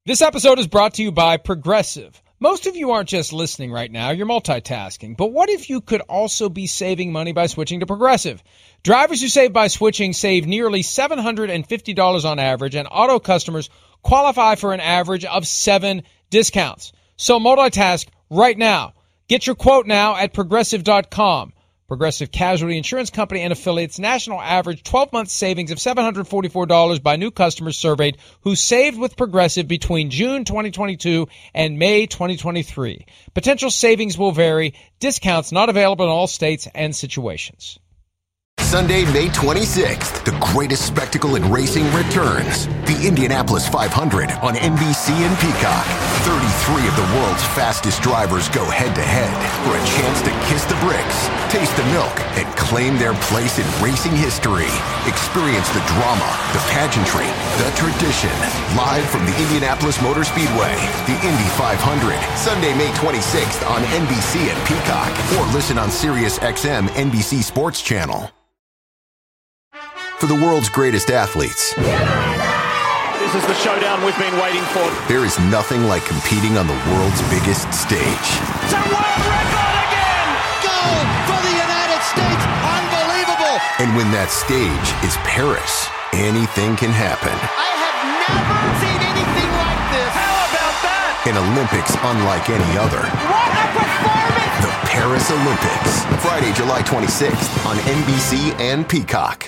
This episode is brought to you by Progressive. Most of you aren't just listening right now, you're multitasking. But what if you could also be saving money by switching to Progressive? Drivers who save by switching save nearly $750 on average, and auto customers qualify for an average of 7 discounts. So multitask right now. Get your quote now at Progressive.com. Progressive Casualty Insurance Company and affiliates national average 12-month savings of $744 by new customers surveyed who saved with Progressive between June 2022 and May 2023. Potential savings will vary. Discounts not available in all states and situations. Sunday, May 26th, the greatest spectacle in racing returns. The Indianapolis 500 on NBC and Peacock. 33 of the world's fastest drivers go head-to-head for a chance to kiss the bricks, taste the milk, and claim their place in racing history. Experience the drama, the pageantry, the tradition. Live from the Indianapolis Motor Speedway, the Indy 500. Sunday, May 26th on NBC and Peacock. Or listen on Sirius XM NBC Sports Channel. For the world's greatest athletes, this is the showdown we've been waiting for. There is nothing like competing on the world's biggest stage. It's a world record again! Goal for the United States! Unbelievable! And when that stage is Paris, anything can happen. I have never seen anything like this! How about that? An Olympics unlike any other. What a performance! The Paris Olympics. Friday, July 26th on NBC and Peacock.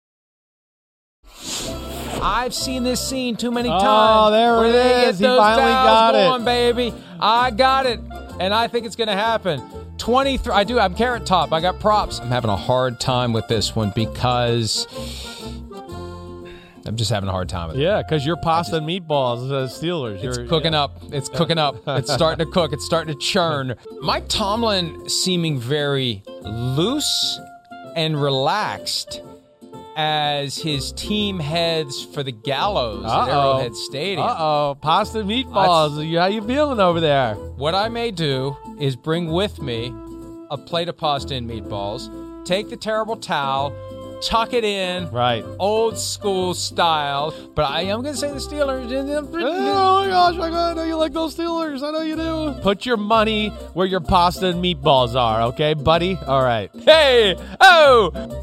I've seen this scene too many times. Oh, there where it they is. Get He those finally dials got going, it. baby. I got it, and I think it's going to happen. 23. I do. I'm Carrot Top. I got props. I'm having a hard time with this one because I'm just having a hard time with it. Yeah, because you're pasta and meatballs, Steelers. It's cooking up. It's cooking up. It's starting to cook. It's starting to churn. Mike Tomlin seeming very loose and relaxed as his team heads for the gallows at Arrowhead Stadium. Pasta and meatballs. How you feeling over there? What I may do is bring with me a plate of pasta and meatballs, take the terrible towel, tuck it in, Right. old school style. But I am going to say the Steelers. Oh my gosh, I know you like those Steelers. I know you do. Put your money where your pasta and meatballs are, okay, buddy? All right. Hey! Oh!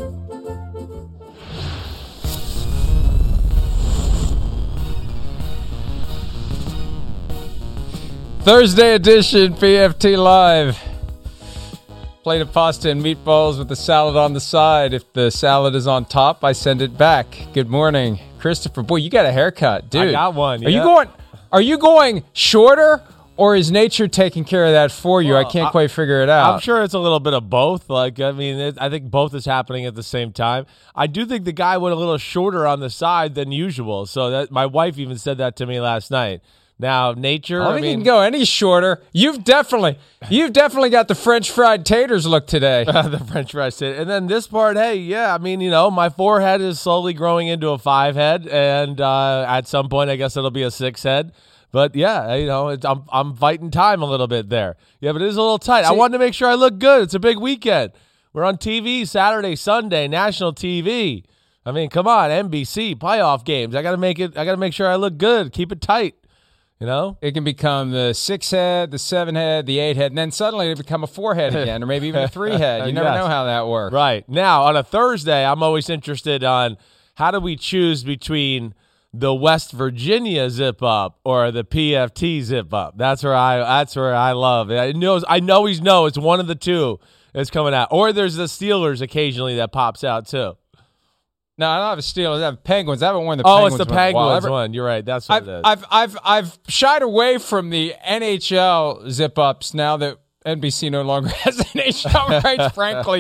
Thursday edition PFT Live. Plate of pasta and meatballs with the salad on the side. If the salad is on top, I send it back. Good morning, Christopher. Boy, you got a haircut, dude. I got one. Are yeah. you going shorter, or is nature taking care of that for you? Well, I can't quite figure it out. I'm sure it's a little bit of both. I think both is happening at the same time. I do think the guy went a little shorter on the side than usual. So that my wife even said that to me last night. Now, nature. I don't think you can go any shorter. You've definitely got the French fried taters look today. The French fries. And then this part, hey, yeah, my forehead is slowly growing into a 5 head, and at some point, I guess it'll be a 6 head. But yeah, I'm fighting time a little bit there. Yeah, but it is a little tight. I wanted to make sure I look good. It's a big weekend. We're on TV Saturday, Sunday, national TV. I mean, come on, NBC playoff games. I got to make sure I look good. Keep it tight. You know, it can become the 6 head, the 7 head, the 8 head, and then suddenly it become a 4 head again, or maybe even a 3 head. You never know how that works. Right. Now, on a Thursday, I'm always interested on how do we choose between the West Virginia zip up or the PFT zip up. That's where I love it. I always know it's one of the two that's coming out, or there's the Steelers occasionally that pops out too. No, I don't have a Steelers. I have Penguins. I haven't worn the Penguins. Oh, it's the Penguins one. You're right. That's what it is. I've shied away from the NHL zip-ups now that NBC no longer has NHL rights, frankly.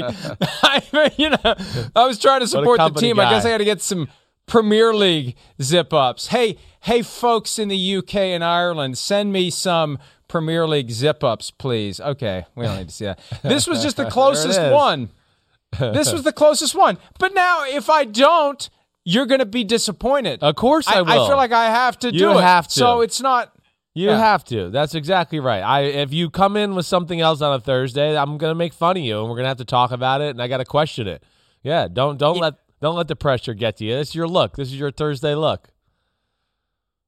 I was trying to support the team. I guess I got to get some Premier League zip-ups. Hey, folks in the UK and Ireland, send me some Premier League zip-ups, please. Okay, we don't need to see that. This was just the closest one. This was the closest one. But now, if I don't, you're going to be disappointed. Of course I will. I feel like I have to do it. You have to. So it's not... You have to. That's exactly right. If you come in with something else on a Thursday, I'm going to make fun of you, and we're going to have to talk about it, and I got to question it. Yeah, don't let the pressure get to you. It's your look. This is your Thursday look.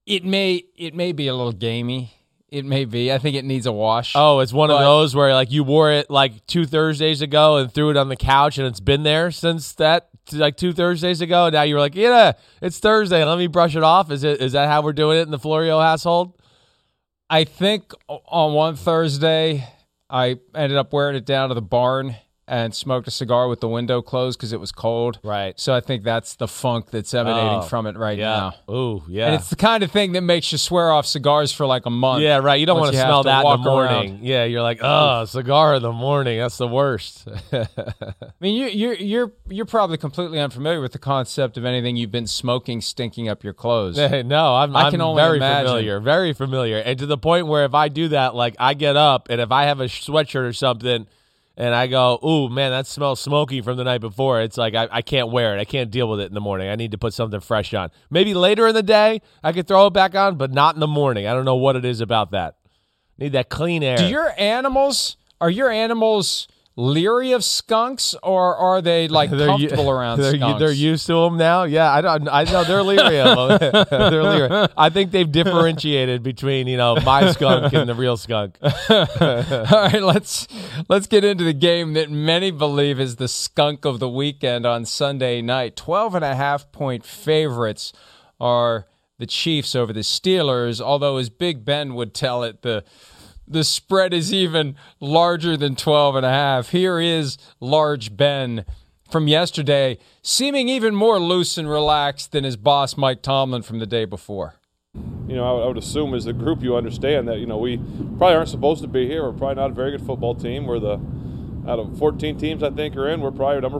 It may be a little gamey. It may be. I think it needs a wash. Oh, it's one of those where like you wore it like 2 Thursdays ago and threw it on the couch, and it's been there since that like 2 Thursdays ago. And now you're like, yeah, it's Thursday. Let me brush it off. Is that how we're doing it in the Florio household? I think on one Thursday, I ended up wearing it down to the barn and smoked a cigar with the window closed because it was cold. Right. So I think that's the funk that's emanating from it right now. Ooh, yeah. And it's the kind of thing that makes you swear off cigars for like a month. Yeah, right. You don't want to smell that in the morning. Around. Yeah, you're like, oh, cigar in the morning. That's the worst. I mean, you're probably completely unfamiliar with the concept of anything you've been smoking stinking up your clothes. No, I'm only very imagine. familiar. Very familiar. And to the point where if I do that, like I get up and if I have a sweatshirt or something, and I go, ooh, man, that smells smoky from the night before. It's like I can't wear it. I can't deal with it in the morning. I need to put something fresh on. Maybe later in the day I could throw it back on, but not in the morning. I don't know what it is about that. Need that clean air. Are your animals leery of skunks, or are they like comfortable around skunks? They're used to them now. Yeah, I know they're leery of them. They're leery. I think they've differentiated between my skunk and the real skunk. All right, let's get into the game that many believe is the skunk of the weekend on Sunday night. 12.5-point favorites are the Chiefs over the Steelers, although as Big Ben would tell it, the spread is even larger than 12.5. Here is Large Ben from yesterday, seeming even more loose and relaxed than his boss Mike Tomlin from the day before. I would assume as a group you understand that, we probably aren't supposed to be here. We're probably not a very good football team. We're out of 14 teams I think are in, we're probably number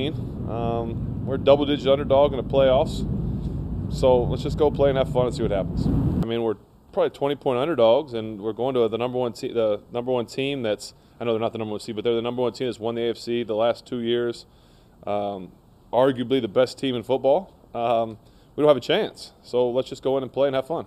14. We're a double-digit underdog in the playoffs. So let's just go play and have fun and see what happens. I mean, we're probably 20-point underdogs, and we're going to the number one team that's, I know they're not the number one seed, but they're the number one team that's won the AFC the last 2 years. Arguably the best team in football. We don't have a chance, so let's just go in and play and have fun.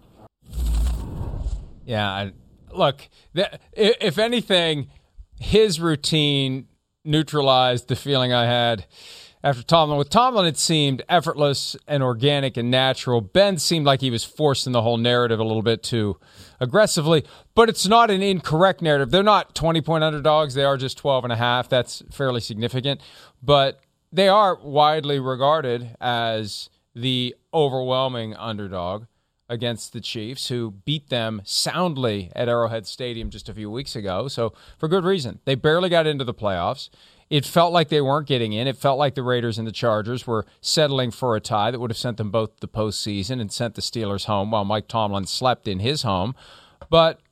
Yeah, look, if anything, his routine neutralized the feeling I had after Tomlin. With Tomlin, it seemed effortless and organic and natural. Ben seemed like he was forcing the whole narrative a little bit too aggressively, but it's not an incorrect narrative. They're not 20-point underdogs. They are just 12.5. That's fairly significant, but they are widely regarded as the overwhelming underdog against the Chiefs, who beat them soundly at Arrowhead Stadium just a few weeks ago. So for good reason. They barely got into the playoffs. It felt like they weren't getting in. It felt like the Raiders and the Chargers were settling for a tie that would have sent them both to the postseason and sent the Steelers home while Mike Tomlin slept in his home. But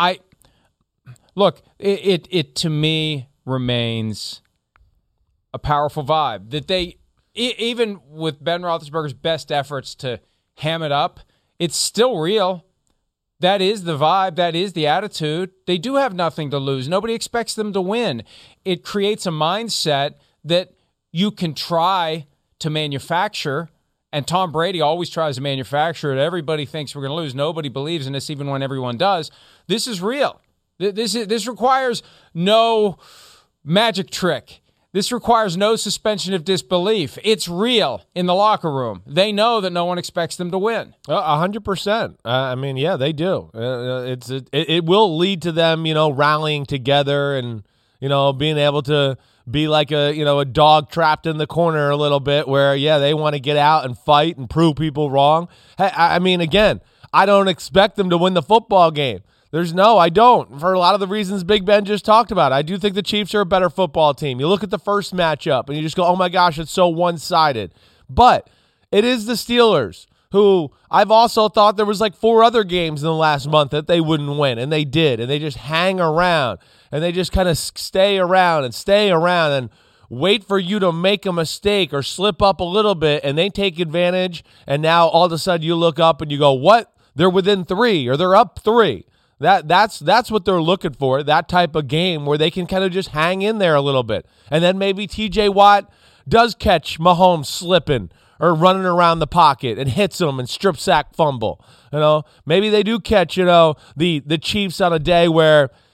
it to me remains a powerful vibe that they, even with Ben Roethlisberger's best efforts to ham it up, it's still real. That is the vibe. That is the attitude. They do have nothing to lose. Nobody expects them to win. It creates a mindset that you can try to manufacture, and Tom Brady always tries to manufacture it. Everybody thinks we're going to lose. Nobody believes in this, even when everyone does. This is real. This requires no magic trick. This requires no suspension of disbelief. It's real in the locker room. They know that no one expects them to win. 100%. I mean, yeah, they do. It will lead to them, rallying together and, being able to be like a dog trapped in the corner a little bit where, yeah, they want to get out and fight and prove people wrong. Hey, I mean, again, I don't expect them to win the football game. I don't. For a lot of the reasons Big Ben just talked about. I do think the Chiefs are a better football team. You look at the first matchup and you just go, oh my gosh, it's so one-sided. But it is the Steelers, who I've also thought there was like 4 other games in the last month that they wouldn't win, and they did. And they just hang around, and they just kind of stay around and wait for you to make a mistake or slip up a little bit, and they take advantage, and now all of a sudden you look up and you go, what? They're within 3 or they're up 3. That's what they're looking for, that type of game where they can kind of just hang in there a little bit. And then maybe TJ Watt does catch Mahomes slipping or running around the pocket and hits him and strip sack fumble. Maybe they do catch, the Chiefs on a day where,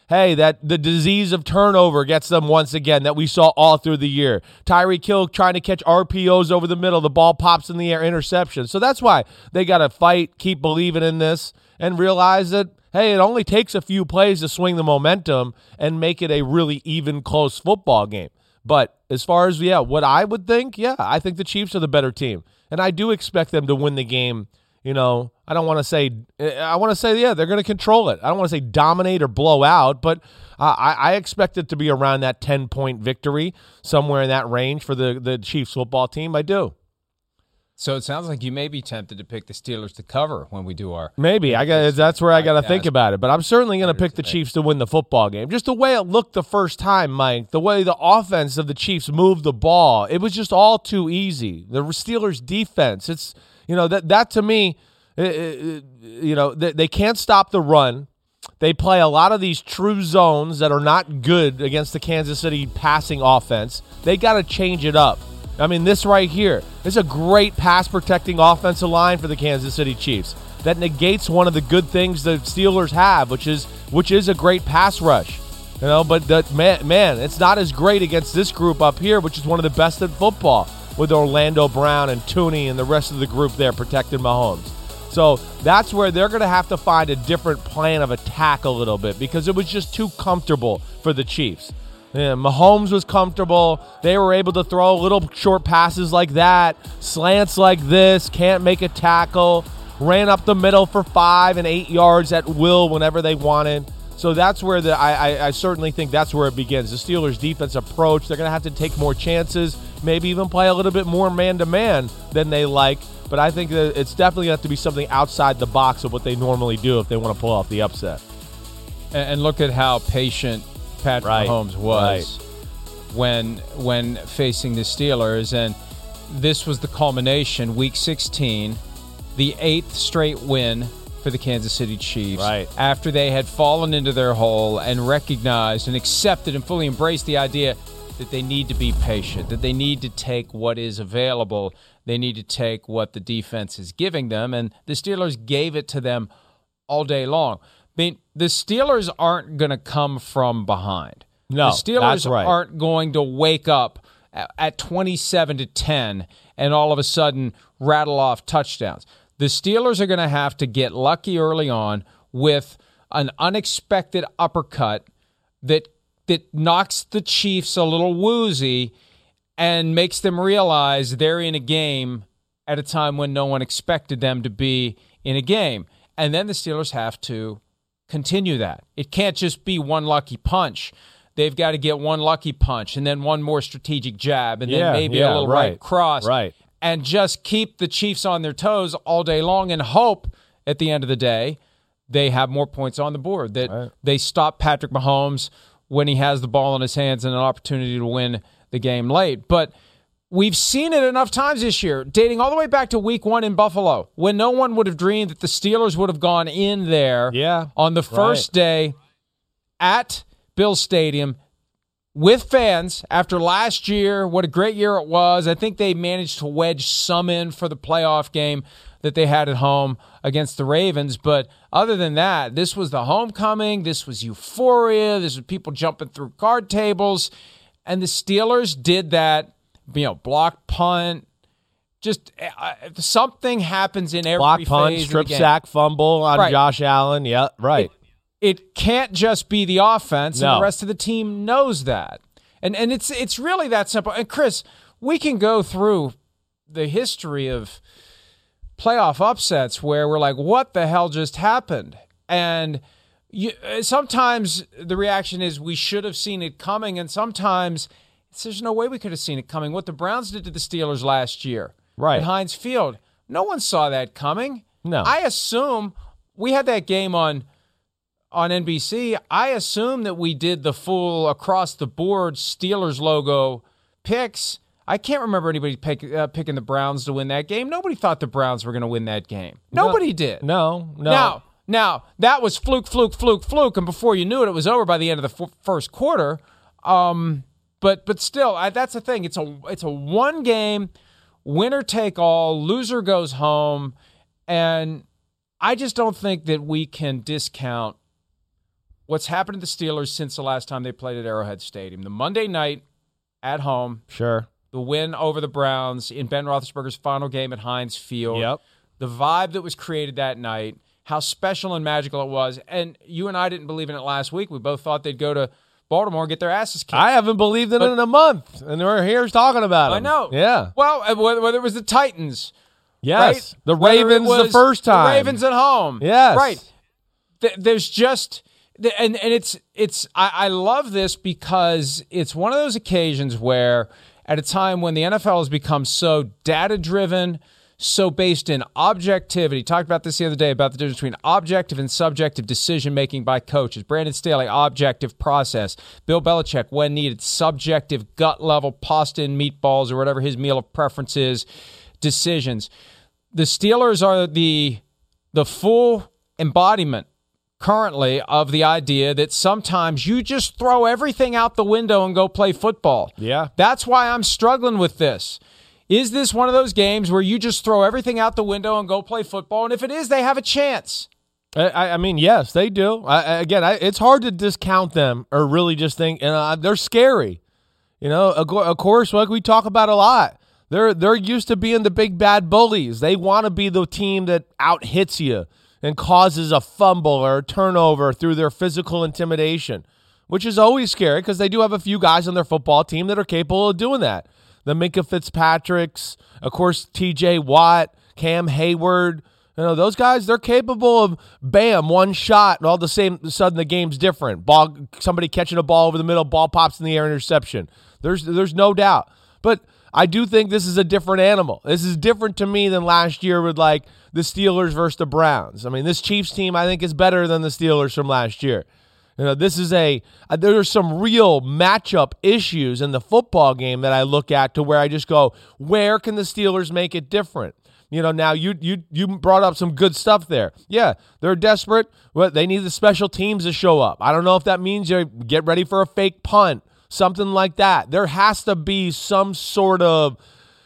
hey, that the disease of turnover gets them once again that we saw all through the year. Tyreek Hill trying to catch RPOs over the middle. The ball pops in the air, interception. So that's why they got to fight, keep believing in this, and realize that, hey, it only takes a few plays to swing the momentum and make it a really even, close football game. But as far as, what I would think, I think the Chiefs are the better team. And I do expect them to win the game. I don't want to say – I want to say, they're going to control it. I don't want to say dominate or blow out, but I expect it to be around that 10-point victory, somewhere in that range for the Chiefs football team. I do. So it sounds like you may be tempted to pick the Steelers to cover when we do our – Maybe. That's where I got to think about it. But I'm certainly going to pick the Chiefs to win the football game. Just the way it looked the first time, Mike, the way the offense of the Chiefs moved the ball, it was just all too easy. The Steelers' defense, it's – that to me, they can't stop the run. They play a lot of these true zones that are not good against the Kansas City passing offense. They got to change it up. I mean, this right here is a great pass-protecting offensive line for the Kansas City Chiefs that negates one of the good things the Steelers have, which is a great pass rush. But man, it's not as great against this group up here, which is one of the best in football, with Orlando Brown and Tooney and the rest of the group there protecting Mahomes. So that's where they're going to have to find a different plan of attack a little bit, because it was just too comfortable for the Chiefs. Mahomes was comfortable. They were able to throw little short passes like that, slants like this, can't make a tackle, ran up the middle for 5 and 8 yards at will whenever they wanted. So that's where I certainly think that's where it begins. The Steelers' defense approach, they're going to have to take more chances, maybe even play a little bit more man-to-man than they like. But I think that it's definitely going to have to be something outside the box of what they normally do if they want to pull off the upset. And look at how patient Patrick Mahomes was when facing the Steelers. And this was the culmination, Week 16, the 8th straight win for the Kansas City Chiefs, after they had fallen into their hole and recognized and accepted and fully embraced the idea that they need to be patient, that they need to take what is available, they need to take what the defense is giving them, and the Steelers gave it to them all day long. I mean, the Steelers aren't going to come from behind. No, the Steelers aren't going to wake up at 27-10 and all of a sudden rattle off touchdowns. The Steelers are going to have to get lucky early on with an unexpected uppercut that knocks the Chiefs a little woozy and makes them realize they're in a game at a time when no one expected them to be in a game. And then the Steelers have to continue that. It can't just be one lucky punch. They've got to get one lucky punch and then one more strategic jab and then maybe a little right cross. Right. And just keep the Chiefs on their toes all day long and hope at the end of the day they have more points on the board, that they stop Patrick Mahomes when he has the ball in his hands and an opportunity to win the game late. But we've seen it enough times this year, dating all the way back to Week 1 in Buffalo, when no one would have dreamed that the Steelers would have gone in there on the first day at Bill Stadium with fans after last year. What a great year it was. I think they managed to wedge some in for the playoff game that they had at home against the Ravens. But other than that, this was the homecoming. This was euphoria. This was people jumping through card tables. And the Steelers did that, block punt. Just something happens in every block punt, phase strip of the game. sack, fumble on Josh Allen. Yeah, right. It can't just be the offense, and the rest of the team knows that. And it's really that simple. And, Chris, we can go through the history of playoff upsets where we're like, what the hell just happened? And sometimes the reaction is we should have seen it coming, and sometimes there's no way we could have seen it coming. What the Browns did to the Steelers last year at Heinz Field, no one saw that coming. No. I assume we had that game on NBC. I assume that we did the full across-the-board Steelers logo picks. I can't remember anybody picking the Browns to win that game. Nobody thought the Browns were going to win that game. Nobody did. No. Now, that was fluke, and before you knew it, it was over by the end of the first quarter. But still, that's the thing. It's a one-game, winner-take-all, loser goes home, and I just don't think that we can discount what's happened to the Steelers since the last time they played at Arrowhead Stadium. The Monday night at home. Sure. The win over the Browns in Ben Roethlisberger's final game at Heinz Field. Yep. The vibe that was created that night, how special and magical it was. And you and I didn't believe in it last week. We both thought they'd go to Baltimore and get their asses kicked. I haven't believed in it in a month, and we're here talking about it. I know. Yeah. Well, whether it was the Titans. Yes. Right? The Ravens the first time. The Ravens at home. Yes. Right. There's just and it's I love this because it's one of those occasions where at a time when the NFL has become so data-driven, so based in objectivity. Talked about this the other day about the difference between objective and subjective decision-making by coaches. Brandon Staley, objective process. Bill Belichick, when needed, subjective, gut-level pasta and meatballs or whatever his meal of preference is, decisions. The Steelers are the full embodiment currently of the idea that sometimes you just throw everything out the window and go play football. Yeah. That's why I'm struggling with this. Is this one of those games where you just throw everything out the window and go play football? And if it is, they have a chance. I mean, yes, they do. It's hard to discount them or really just think, they're scary. Of course, like we talk about a lot, they're used to being the big bad bullies. They want to be the team that out-hits you and causes a fumble or a turnover through their physical intimidation, which is always scary because they do have a few guys on their football team that are capable of doing that. The Minkah Fitzpatricks, of course, T.J. Watt, Cam Hayward, those guys, they're capable of, bam, one shot, and all of a sudden the game's different. Somebody catching a ball over the middle, ball pops in the air, interception. There's no doubt. But I do think this is a different animal. This is different to me than last year with, like, the Steelers versus the Browns. I mean, this Chiefs team, I think, is better than the Steelers from last year. This is there's some real matchup issues in the football game that I look at to where I just go, where can the Steelers make it different? Now you brought up some good stuff there. Yeah, they're desperate. Well, they need the special teams to show up. I don't know if that means you get ready for a fake punt, something like that. There has to be some sort of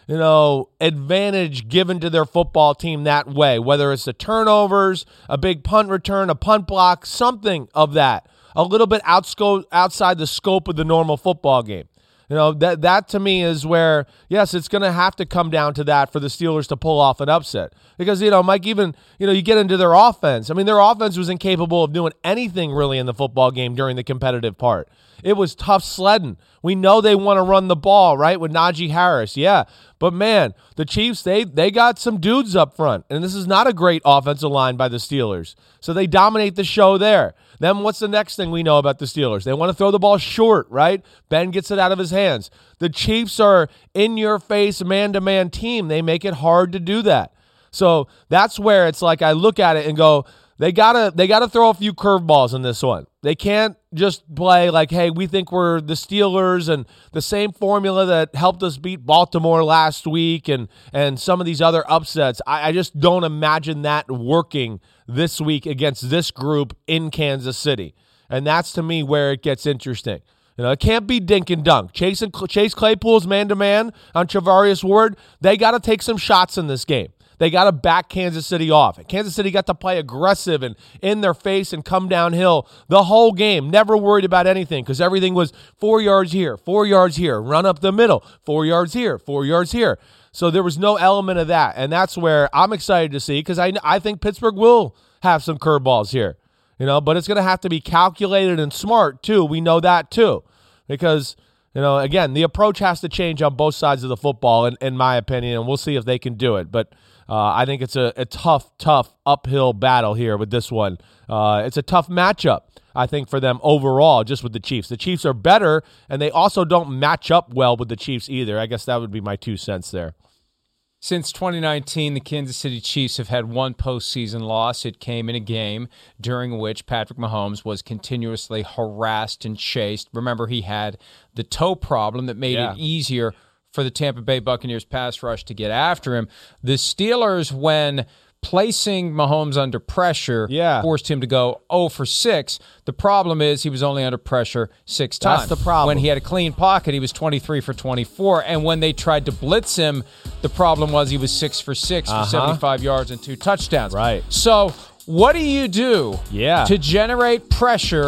advantage given to their football team that way, whether it's the turnovers, a big punt return, a punt block, something of that. A little bit outside the scope of the normal football game. That to me is where, yes, it's going to have to come down to that for the Steelers to pull off an upset. Because, Mike, even, you get into their offense. I mean, their offense was incapable of doing anything really in the football game during the competitive part. It was tough sledding. We know they want to run the ball, right, with Najee Harris. Yeah, but, man, the Chiefs, they got some dudes up front. And this is not a great offensive line by the Steelers. So they dominate the show there. Then what's the next thing we know about the Steelers? They want to throw the ball short, right? Ben gets it out of his hands. The Chiefs are in-your-face, man-to-man team. They make it hard to do that. So that's where it's like I look at it and go, they gotta throw a few curveballs in this one. They can't just play like, hey, we think we're the Steelers and the same formula that helped us beat Baltimore last week and some of these other upsets. I just don't imagine that working this week against this group in Kansas City. And that's, to me, where it gets interesting. It can't be dink and dunk. Chase Claypool's man-to-man on Charvarius Ward, they got to take some shots in this game. They got to back Kansas City off. Kansas City got to play aggressive and in their face and come downhill the whole game. Never worried about anything because everything was 4 yards here, 4 yards here, run up the middle, 4 yards here, 4 yards here. So there was no element of that, and that's where I'm excited to see because I think Pittsburgh will have some curveballs here, but it's going to have to be calculated and smart too. We know that too because, again, the approach has to change on both sides of the football, in my opinion, and we'll see if they can do it. But I think it's a tough uphill battle here with this one. It's a tough matchup, I think, for them overall, just with the Chiefs. The Chiefs are better, and they also don't match up well with the Chiefs either. I guess that would be my 2 cents there. Since 2019, the Kansas City Chiefs have had one postseason loss. It came in a game during which Patrick Mahomes was continuously harassed and chased. Remember, he had the toe problem that made it easier for the Tampa Bay Buccaneers pass rush to get after him. The Steelers, when placing Mahomes under pressure, forced him to go 0 for 6. The problem is he was only under pressure 6 times. That's the problem. When he had a clean pocket, he was 23 for 24. And when they tried to blitz him, the problem was he was 6 for 6 for 75 yards and 2 touchdowns. Right. So what do you do to generate pressure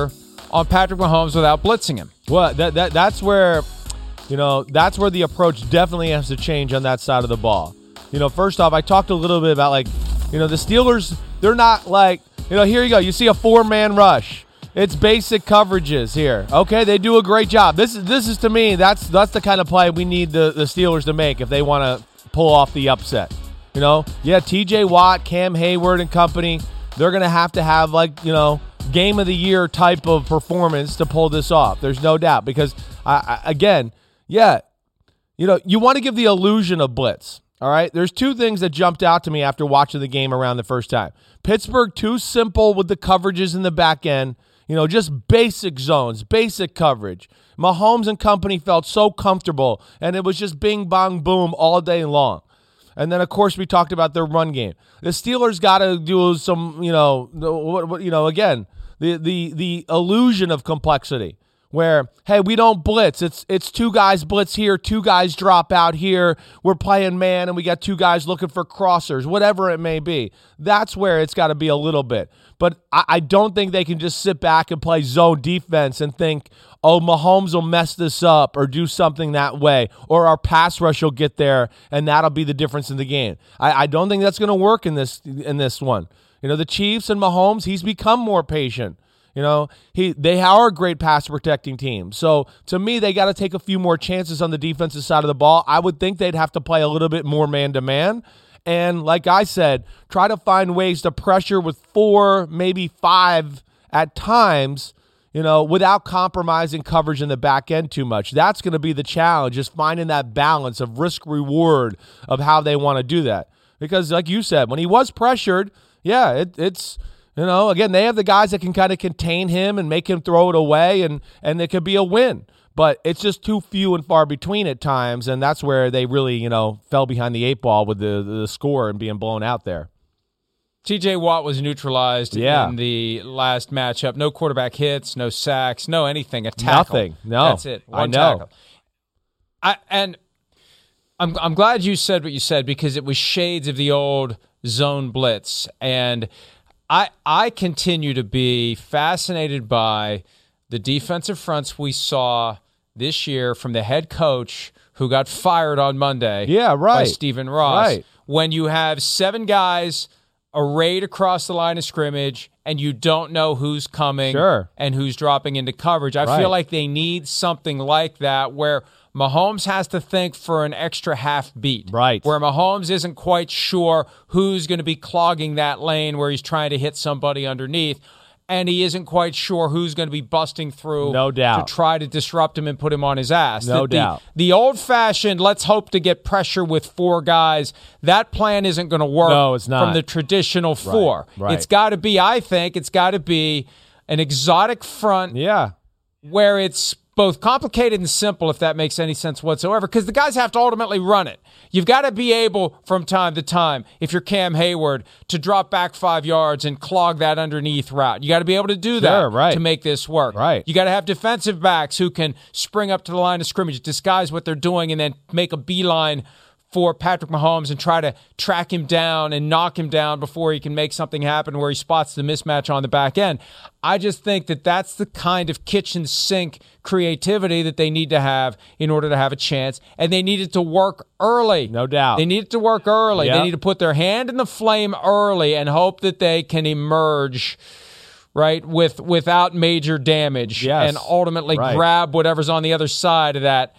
on Patrick Mahomes without blitzing him. Well, that's where, that's where the approach definitely has to change on that side of the ball. First off, I talked a little bit about, the Steelers, they're not here you go. You see a 4-man rush. It's basic coverages here. Okay, they do a great job. This is to me, that's the kind of play we need the Steelers to make if they want to pull off the upset. TJ Watt, Cam Hayward and company, they're going to have game of the year type of performance to pull this off. There's no doubt, because you want to give the illusion of blitz. All right, there's two things that jumped out to me after watching the game around the first time. Pittsburgh, too simple with the coverages in the back end. Just basic zones, basic coverage. Mahomes and company felt so comfortable, and it was just bing, bang, boom all day long. And then, of course, we talked about their run game. The Steelers got to do some, again, the illusion of complexity, where, hey, we don't blitz. It's two guys blitz here, two guys drop out here. We're playing man, and we got two guys looking for crossers, whatever it may be. That's where it's got to be a little bit. But I don't think they can just sit back and play zone defense and think, oh, Mahomes will mess this up or do something that way, or our pass rush will get there, and that'll be the difference in the game. I don't think that's going to work in this one. The Chiefs and Mahomes, he's become more patient. They are a great pass protecting team. So to me, they got to take a few more chances on the defensive side of the ball. I would think they'd have to play a little bit more man-to-man. And like I said, try to find ways to pressure with 4, maybe 5 at times, without compromising coverage in the back end too much. That's going to be the challenge, just finding that balance of risk-reward of how they want to do that. Because like you said, when he was pressured, it's again, they have the guys that can kind of contain him and make him throw it away, and it could be a win. But it's just too few and far between at times, and that's where they really, fell behind the 8 ball with the score and being blown out there. TJ Watt was neutralized in the last matchup. No quarterback hits, no sacks, no anything. A tackle. Nothing. No. That's it. One tackle. I'm glad you said what you said, because it was shades of the old zone blitz. And I continue to be fascinated by the defensive fronts we saw this year from the head coach who got fired on Monday by Stephen Ross. Right. When you have 7 guys arrayed across the line of scrimmage and you don't know who's coming and who's dropping into coverage, I feel like they need something like that where Mahomes has to think for an extra half beat. Right. Where Mahomes isn't quite sure who's going to be clogging that lane where he's trying to hit somebody underneath, and he isn't quite sure who's going to be busting through to try to disrupt him and put him on his ass. No doubt. The old-fashioned, let's hope to get pressure with 4 guys, that plan isn't going to work from the traditional 4. Right. It's got to be, I think, an exotic front where it's both complicated and simple, if that makes any sense whatsoever, because the guys have to ultimately run it. You've got to be able, from time to time, if you're Cam Hayward, to drop back 5 yards and clog that underneath route. You got to be able to do that to make this work. Right. You got to have defensive backs who can spring up to the line of scrimmage, disguise what they're doing, and then make a beeline for Patrick Mahomes and try to track him down and knock him down before he can make something happen where he spots the mismatch on the back end. I just think that that's the kind of kitchen sink creativity that they need to have in order to have a chance, and they need it to work early. No doubt. They need it to work early. Yep. They need to put their hand in the flame early and hope that they can emerge without major damage and ultimately grab whatever's on the other side of that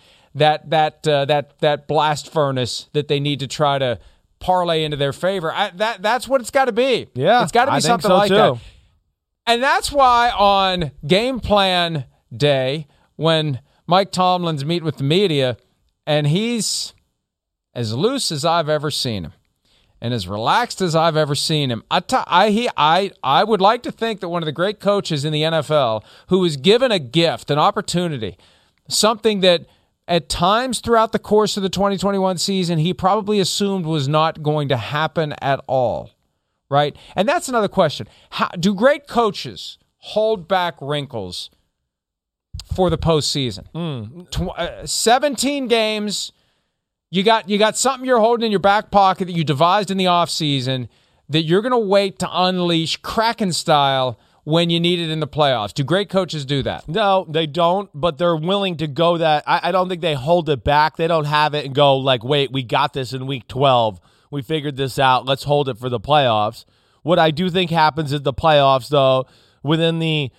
blast furnace that they need to try to parlay into their favor. That's what it's got to be. Yeah, it's got to be something so like too. that. And that's why on game plan day, when Mike Tomlin's meeting with the media, and he's as loose as I've ever seen him and as relaxed as I've ever seen him, I would like to think that one of the great coaches in the NFL who was given a gift, an opportunity, something that at times throughout the course of the 2021 season, he probably assumed was not going to happen at all, right? And that's another question. How do great coaches hold back wrinkles for the postseason? 17 games, you got something you're holding in your back pocket that you devised in the offseason that you're going to wait to unleash Kraken style when you need it in the playoffs. Do great coaches do that? No, they don't, but they're willing to go that. I don't think they hold it back. They don't have it and go like, wait, we got this in week 12. We figured this out. Let's hold it for the playoffs. What I do think happens in the playoffs, though, within the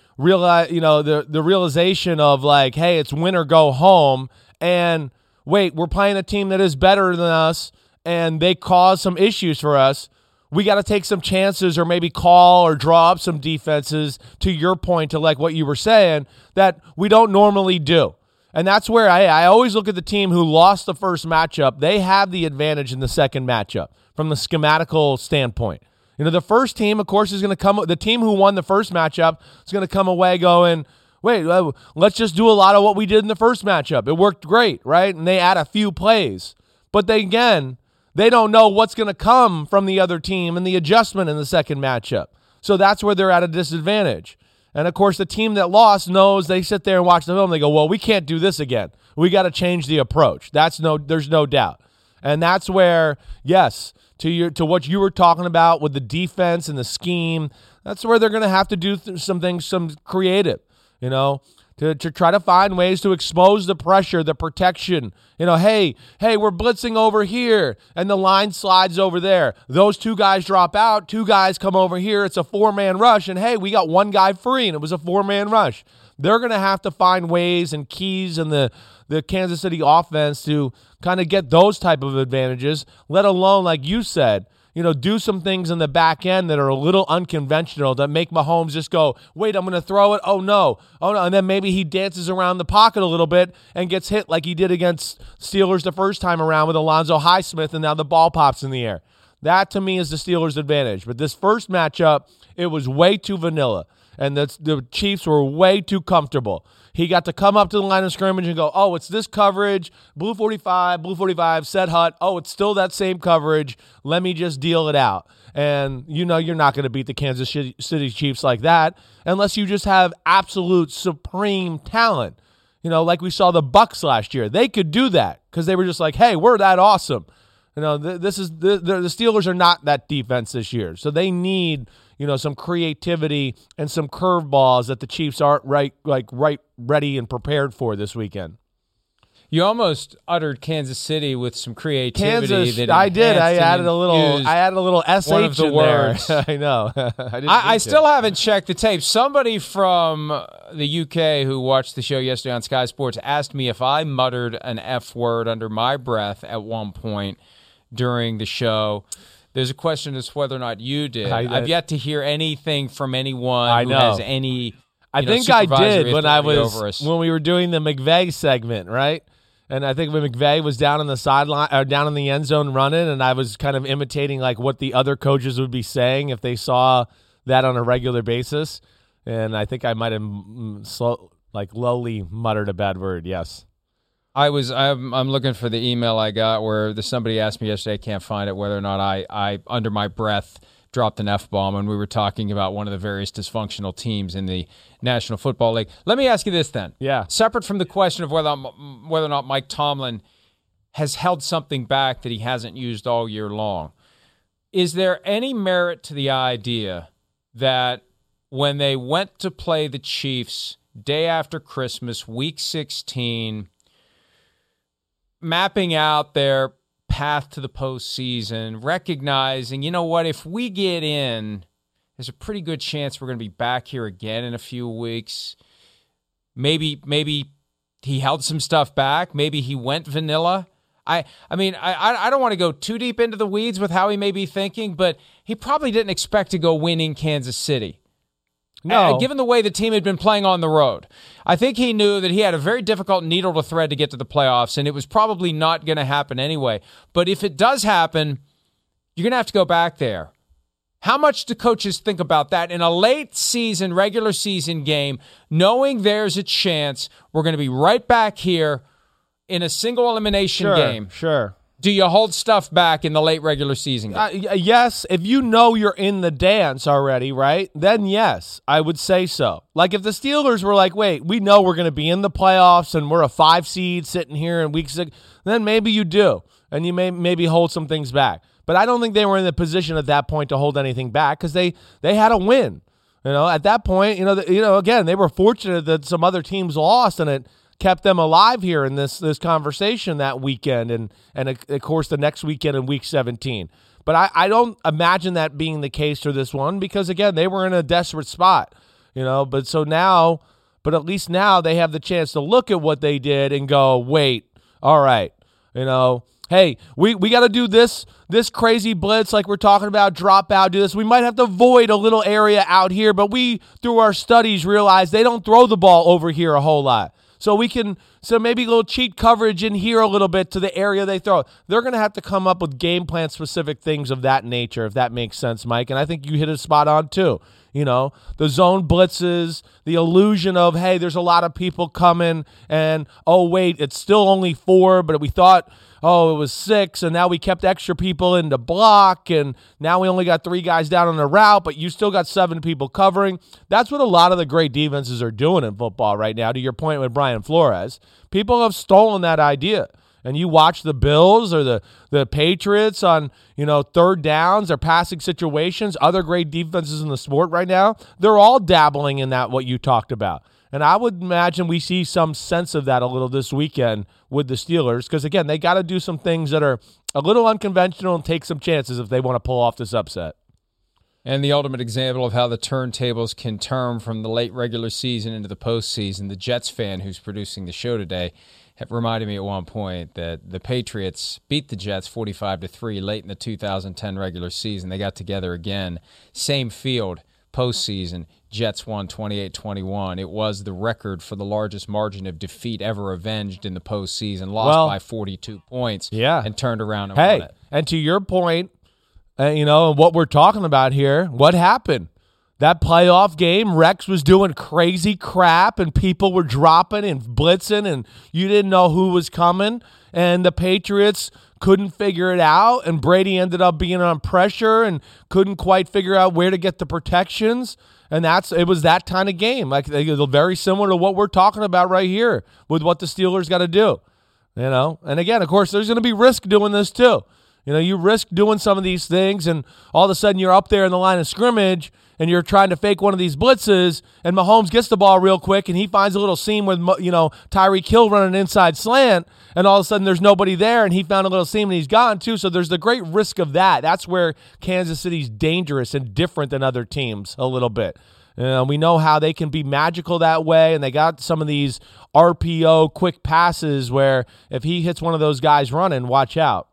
the realization of like, hey, it's win or go home, and wait, we're playing a team that is better than us, and they cause some issues for us. We got to take some chances or maybe call or draw up some defenses, to your point, to like what you were saying, that we don't normally do. And that's where I always look at the team who lost the first matchup. They have the advantage in the second matchup from the schematical standpoint. The first team, of course, is going to come – the team who won the first matchup is going to come away going, wait, let's just do a lot of what we did in the first matchup. It worked great, right? And they add a few plays. But they don't know what's going to come from the other team and the adjustment in the second matchup. So that's where they're at a disadvantage. And, of course, the team that lost knows, they sit there and watch the film. They go, well, we can't do this again. We got to change the approach. There's no doubt. And that's where, yes, to what you were talking about with the defense and the scheme, that's where they're going to have to do some things, some creative, to try to find ways to expose the pressure, the protection. Hey, we're blitzing over here, and the line slides over there. Those two guys drop out, two guys come over here. It's a four-man rush, and hey, we got one guy free, and it was a four-man rush. They're going to have to find ways and keys in the Kansas City offense to kind of get those type of advantages, let alone, like you said, do some things in the back end that are a little unconventional that make Mahomes just go, wait, I'm going to throw it. Oh, no. And then maybe he dances around the pocket a little bit and gets hit like he did against Steelers the first time around with Alonzo Highsmith, and now the ball pops in the air. That, to me, is the Steelers' advantage. But this first matchup, it was way too vanilla, and the Chiefs were way too comfortable. He got to come up to the line of scrimmage and go, oh, it's this coverage, blue 45, set hut. Oh, it's still that same coverage. Let me just deal it out. And you're not going to beat the Kansas City Chiefs like that unless you just have absolute supreme talent. Like we saw the Bucs last year. They could do that because they were just like, hey, we're that awesome. The Steelers are not that defense this year. So they need some creativity and some curveballs that the Chiefs aren't right ready and prepared for this weekend. You almost uttered Kansas City with some creativity. Kansas, I did. I added a little SH one of the in words. There. I know. I still haven't checked the tape. Somebody from the UK who watched the show yesterday on Sky Sports asked me if I muttered an F word under my breath at one point during the show. There's a question as to whether or not you did. I've yet to hear anything from anyone who has any. I think I did when we were doing the McVay segment, right? And I think when McVay was down on the sideline or down in the end zone running, and I was kind of imitating like what the other coaches would be saying if they saw that on a regular basis. And I think I might have lowly muttered a bad word. Yes. I'm looking for the email I got where somebody asked me yesterday, I can't find it, whether or not I under my breath dropped an F-bomb, and we were talking about one of the various dysfunctional teams in the National Football League. Let me ask you this then. Yeah. Separate from the question of whether or not Mike Tomlin has held something back that he hasn't used all year long, is there any merit to the idea that when they went to play the Chiefs day after Christmas, Week 16, mapping out their path to the postseason, recognizing, if we get in, there's a pretty good chance we're going to be back here again in a few weeks. Maybe he held some stuff back. Maybe he went vanilla. I don't want to go too deep into the weeds with how he may be thinking, but he probably didn't expect to go winning Kansas City. No. Given the way the team had been playing on the road, I think he knew that he had a very difficult needle to thread to get to the playoffs, and it was probably not going to happen anyway. But if it does happen, you're going to have to go back there. How much do coaches think about that in a late season, regular season game, knowing there's a chance we're going to be right back here in a single elimination game? Sure. Do you hold stuff back in the late regular season game? Yes. If you know you're in the dance already, right, then yes, I would say so. Like if the Steelers were like, wait, we know we're going to be in the playoffs and we're a 5 seed sitting here in week 6, then maybe you do, and you maybe hold some things back. But I don't think they were in the position at that point to hold anything back because they had a win. At that point, again, they were fortunate that some other teams lost, and it kept them alive here in this conversation that weekend, and of course the next weekend in Week 17. But I don't imagine that being the case for this one because, again, they were in a desperate spot, But at least now they have the chance to look at what they did and go, wait, all right, hey, we got to do this crazy blitz like we're talking about, drop out, do this. We might have to void a little area out here, but we, through our studies, realize they don't throw the ball over here a whole lot. So maybe a little cheat coverage in here a little bit to the area they throw. They're going to have to come up with game plan specific things of that nature, if that makes sense, Mike. And I think you hit it spot on too. The zone blitzes, the illusion of, hey, there's a lot of people coming, and, oh, wait, it's still only 4, but we thought, oh, it was 6, and now we kept extra people in the block, and now we only got 3 guys down on the route, but you still got 7 people covering. That's what a lot of the great defenses are doing in football right now, to your point with Brian Flores. People have stolen that idea. And you watch the Bills or the Patriots on, third downs or passing situations, other great defenses in the sport right now, they're all dabbling in that, what you talked about. And I would imagine we see some sense of that a little this weekend with the Steelers because, again, they got to do some things that are a little unconventional and take some chances if they want to pull off this upset. And the ultimate example of how the turntables can turn from the late regular season into the postseason, the Jets fan who's producing the show today reminded me at one point that the Patriots beat the Jets 45-3 late in the 2010 regular season. They got together again, same field, postseason. Jets won 28-21. It was the record for the largest margin of defeat ever avenged in the postseason. Lost by 42 points and turned around and won it. And to your point, and what we're talking about here, what happened? That playoff game, Rex was doing crazy crap, and people were dropping and blitzing, and you didn't know who was coming, and the Patriots couldn't figure it out, and Brady ended up being on pressure and couldn't quite figure out where to get the protections, and it was that kind of game. Like, very similar to what we're talking about right here with what the Steelers got to do. And again, of course, there's going to be risk doing this too. You risk doing some of these things, and all of a sudden you're up there in the line of scrimmage, and you're trying to fake one of these blitzes, and Mahomes gets the ball real quick, and he finds a little seam with, Tyreek Hill running an inside slant, and all of a sudden there's nobody there, and he found a little seam, and he's gone too. So there's the great risk of that. That's where Kansas City's dangerous and different than other teams a little bit. We know how they can be magical that way, and they got some of these RPO quick passes where if he hits one of those guys running, watch out.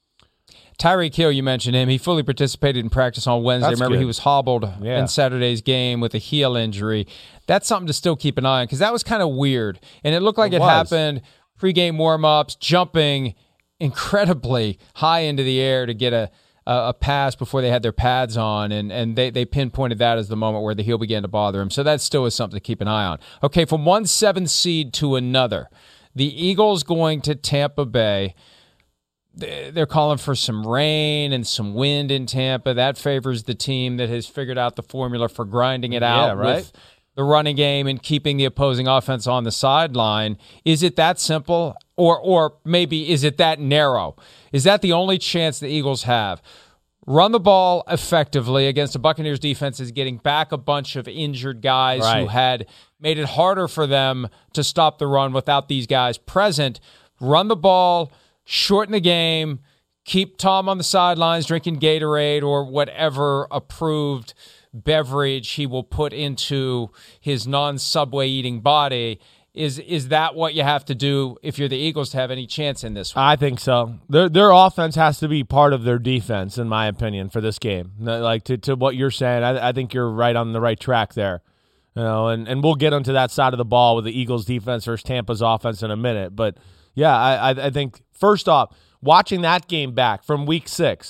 Tyreek Hill, you mentioned him. He fully participated in practice on Wednesday. That's Remember, good. He was hobbled in Saturday's game with a heel injury. That's something to still keep an eye on because that was kind of weird. And it looked like it happened pregame warm-ups, jumping incredibly high into the air to get a pass before they had their pads on, and they pinpointed that as the moment where the heel began to bother him. So that still is something to keep an eye on. Okay, from one 7th seed to another, the Eagles going to Tampa Bay. They're calling for some rain and some wind in Tampa. That favors the team that has figured out the formula for grinding it out with the running game and keeping the opposing offense on the sideline. Is it that simple? Or maybe is it that narrow? Is that the only chance the Eagles have? Run the ball effectively against the Buccaneers defense is getting back a bunch of injured guys who had made it harder for them to stop the run without these guys present. Run the ball, shorten the game, keep Tom on the sidelines drinking Gatorade or whatever approved beverage he will put into his non-Subway eating body. Is that what you have to do if you're the Eagles to have any chance in this one? I think so. Their offense has to be part of their defense, in my opinion, for this game. Like to what you're saying, I think you're right on the right track there. And we'll get onto that side of the ball with the Eagles defense versus Tampa's offense in a minute. But yeah, I think first off, watching that game back from Week 6,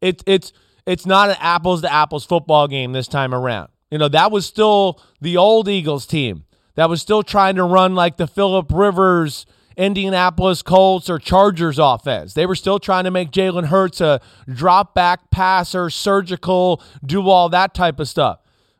it's not an apples to apples football game this time around. That was still the old Eagles team that was still trying to run like the Phillip Rivers, Indianapolis Colts, or Chargers offense. They were still trying to make Jalen Hurts a drop-back passer, surgical, do all that type of stuff.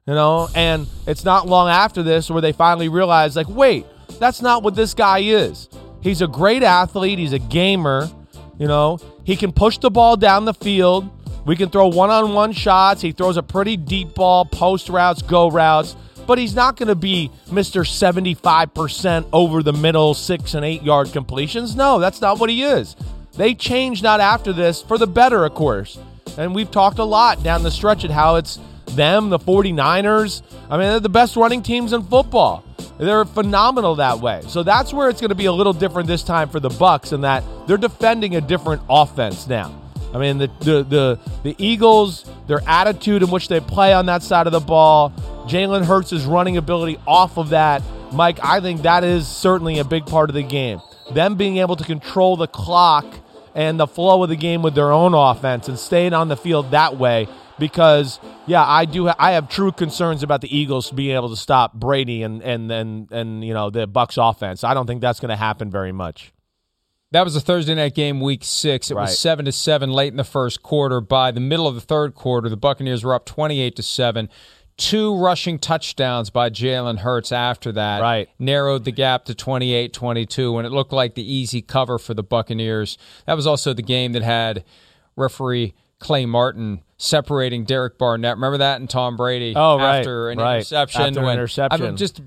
And it's not long after this where they finally realized, like, wait, that's not what this guy is. He's a great athlete. He's a gamer. He can push the ball down the field. We can throw one-on-one shots. He throws a pretty deep ball, post routes, go routes, but he's not going to be Mr. 75% over the middle 6 and 8 yard completions. No, that's not what he is. They changed not after this for the better, of course. And we've talked a lot down the stretch at how it's them, the 49ers. I mean, they're the best running teams in football. They're phenomenal that way. So that's where it's going to be a little different this time for the Bucs, in that they're defending a different offense now. I mean, the Eagles, their attitude in which they play on that side of the ball, Jalen Hurts' running ability off of that, Mike, I think that is certainly a big part of the game. Them being able to control the clock and the flow of the game with their own offense and staying on the field that way, because, yeah, I have true concerns about the Eagles being able to stop Brady and you know, the Bucs offense. I don't think that's going to happen very much. That was a Thursday night game, Week 6. It was 7-7 late in the first quarter. By the middle of the third quarter, the Buccaneers were up 28-7. 2 rushing touchdowns by Jalen Hurts after that narrowed the gap to 28-22, and it looked like the easy cover for the Buccaneers. That was also the game that had referee Clay Martin separating Derek Barnett. Remember that? And Tom Brady after an interception. After an interception. I mean, just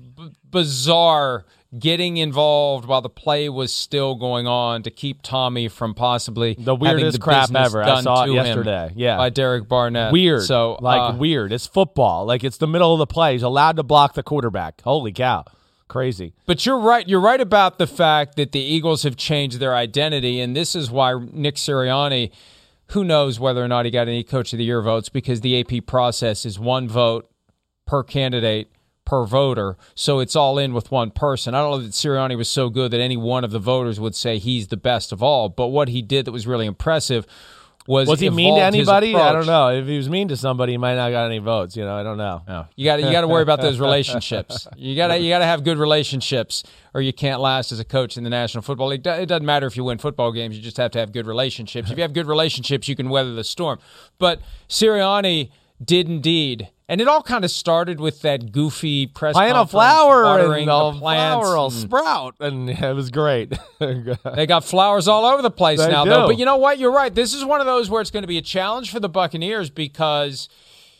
bizarre getting involved while the play was still going on to keep Tommy from possibly the weirdest crap ever. I saw it yesterday. Yeah, by Derek Barnett. Weird. So weird. It's football. Like, it's the middle of the play. He's allowed to block the quarterback. Holy cow. Crazy. But you're right. You're right about the fact that the Eagles have changed their identity, and this is why Nick Sirianni, who knows whether or not he got any Coach of the Year votes, because the AP process is 1 vote per candidate per voter, so it's all in with one person. I don't know that Sirianni was so good that any one of the voters would say he's the best of all, but what he did that was really impressive was he mean to anybody? I don't know. If he was mean to somebody, he might not got any votes. You know, I don't know. No. You got to worry about those relationships. You got to have good relationships, or you can't last as a coach in the National Football League. It doesn't matter if you win football games; you just have to have good relationships. If you have good relationships, you can weather the storm. But Sirianni did indeed. And it all kind of started with that goofy press conference. Plant a flower watering and the plants. Flower will sprout. And it was great. They got flowers all over the place now, though. But you know what? You're right. This is one of those where it's going to be a challenge for the Buccaneers because,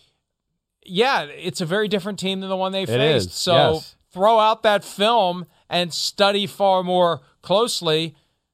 yeah, it's a very different team than the one they faced. So throw out that film and study far more closely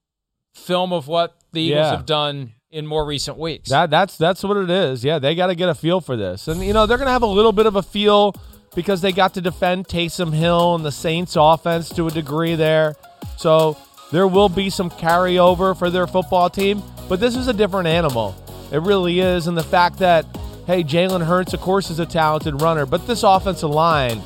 film of what the Eagles have done in more recent weeks. That's what it is. Yeah, they got to get a feel for this. And, you know, they're going to have a little bit of a feel because they got to defend Taysom Hill and the Saints offense to a degree there. So there will be some carryover for their football team. But this is a different animal. It really is. And the fact that, hey, Jalen Hurts, of course, is a talented runner, but this offensive line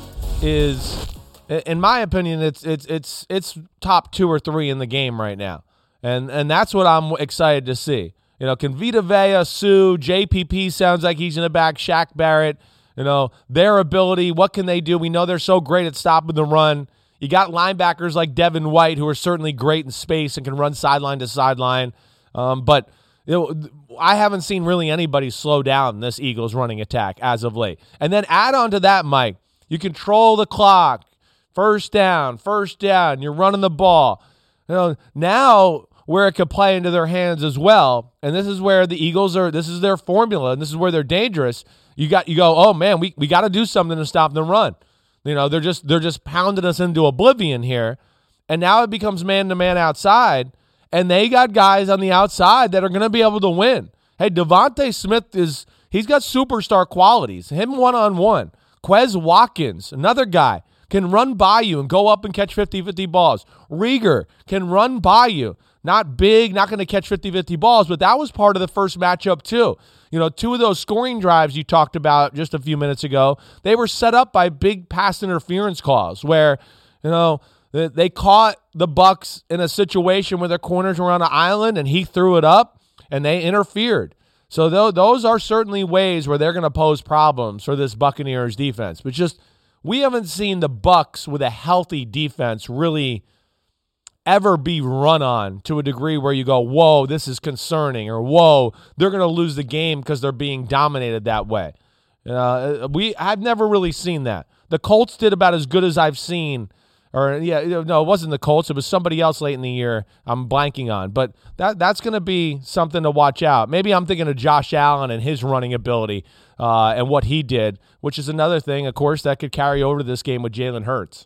is, in my opinion, it's top 2 or 3 in the game right now. And that's what I'm excited to see. You know, can Vita Vea, Sue, JPP sounds like he's in the back, Shaq Barrett, you know, their ability, what can they do? We know they're so great at stopping the run. You got linebackers like Devin White, who are certainly great in space and can run sideline to sideline. But you know, I haven't seen really anybody slow down this Eagles running attack as of late. And then add on to that, Mike, you control the clock, first down, you're running the ball. You know, now where it could play into their hands as well. And this is where the Eagles this is their formula, and this is where they're dangerous. You go, oh man, we got to do something to stop them run. You know, they're just pounding us into oblivion here. And now it becomes man-to-man outside, and they got guys on the outside that are going to be able to win. Hey, Devontae Smith he's got superstar qualities. Him one-on-one. Quez Watkins, another guy, can run by you and go up and catch 50-50 balls. Rieger can run by you. Not big, not going to catch 50-50 balls, but that was part of the first matchup too. You know, 2 of those scoring drives you talked about just a few minutes ago, they were set up by big pass interference calls where, you know, they caught the Bucs in a situation where their corners were on an island and he threw it up and they interfered. So those are certainly ways where they're going to pose problems for this Buccaneers defense. But just, we haven't seen the Bucs with a healthy defense really ever be run on to a degree where you go, whoa, this is concerning, or whoa, they're going to lose the game because they're being dominated that way. I've never really seen that. The Colts did about as good as I've seen No, it wasn't the Colts. It was somebody else late in the year I'm blanking on. But that's going to be something to watch out. Maybe I'm thinking of Josh Allen and his running ability and what he did, which is another thing, of course, that could carry over to this game with Jalen Hurts.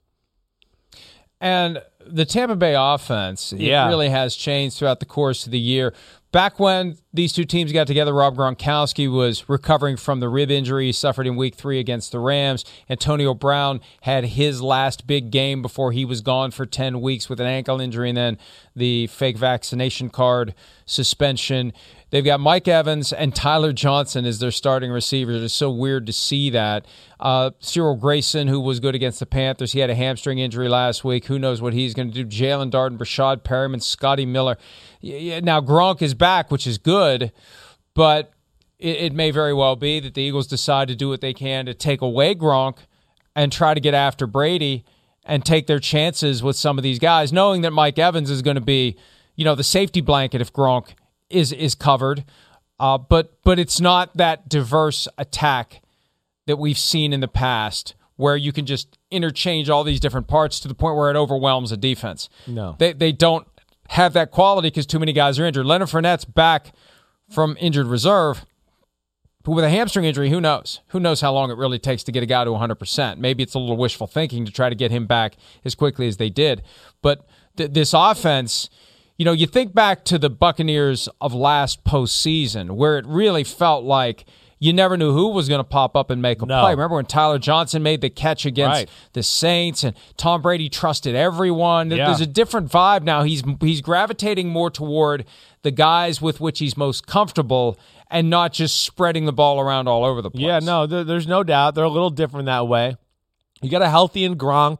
And the Tampa Bay offense, it really has changed throughout the course of the year. Back when these two teams got together, Rob Gronkowski was recovering from the rib injury he suffered in Week 3 against the Rams. Antonio Brown had his last big game before he was gone for 10 weeks with an ankle injury and then the fake vaccination card suspension. They've got Mike Evans and Tyler Johnson as their starting receivers. It's so weird to see that. Cyril Grayson, who was good against the Panthers, he had a hamstring injury last week. Who knows what he's going to do? Jalen Darden, Brashad Perriman, Scotty Miller. Now, Gronk is back, which is good, but it may very well be that the Eagles decide to do what they can to take away Gronk and try to get after Brady and take their chances with some of these guys, knowing that Mike Evans is going to be, the safety blanket if Gronk is covered. But it's not that diverse attack that we've seen in the past where you can just interchange all these different parts to the point where it overwhelms a defense. No. They don't have that quality because too many guys are injured. Leonard Fournette's back from injured reserve, but with a hamstring injury, who knows? Who knows how long it really takes to get a guy to 100%? Maybe it's a little wishful thinking to try to get him back as quickly as they did. But this offense, you think back to the Buccaneers of last postseason where it really felt like you never knew who was going to pop up and make a play. Remember when Tyler Johnson made the catch against the Saints and Tom Brady trusted everyone? Yeah. There's a different vibe now. He's gravitating more toward the guys with which he's most comfortable and not just spreading the ball around all over the place. Yeah, no, there's no doubt. They're a little different that way. You got a healthy Gronk,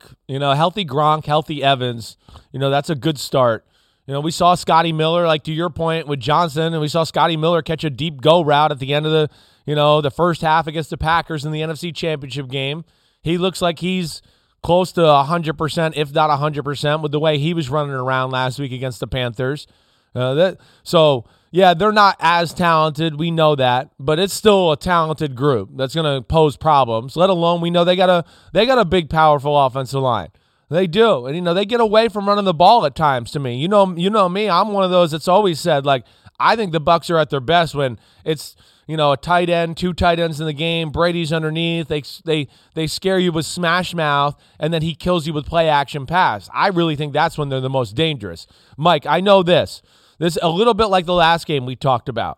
healthy Evans. That's a good start. We saw Scotty Miller, like to your point with Johnson, and we saw Scotty Miller catch a deep go route at the end of the first half against the Packers in the NFC Championship game. He looks like he's close to 100%, if not 100%, with the way he was running around last week against the Panthers. They're not as talented. We know that, but it's still a talented group that's going to pose problems. Let alone we know they got a big, powerful offensive line. They do, and they get away from running the ball at times. To me, you know me. I'm one of those that's always said I think the Bucs are at their best when it's a tight end, two tight ends in the game. Brady's underneath. They scare you with smash mouth, and then he kills you with play action pass. I really think that's when they're the most dangerous. Mike, I know this. This a little bit like the last game we talked about.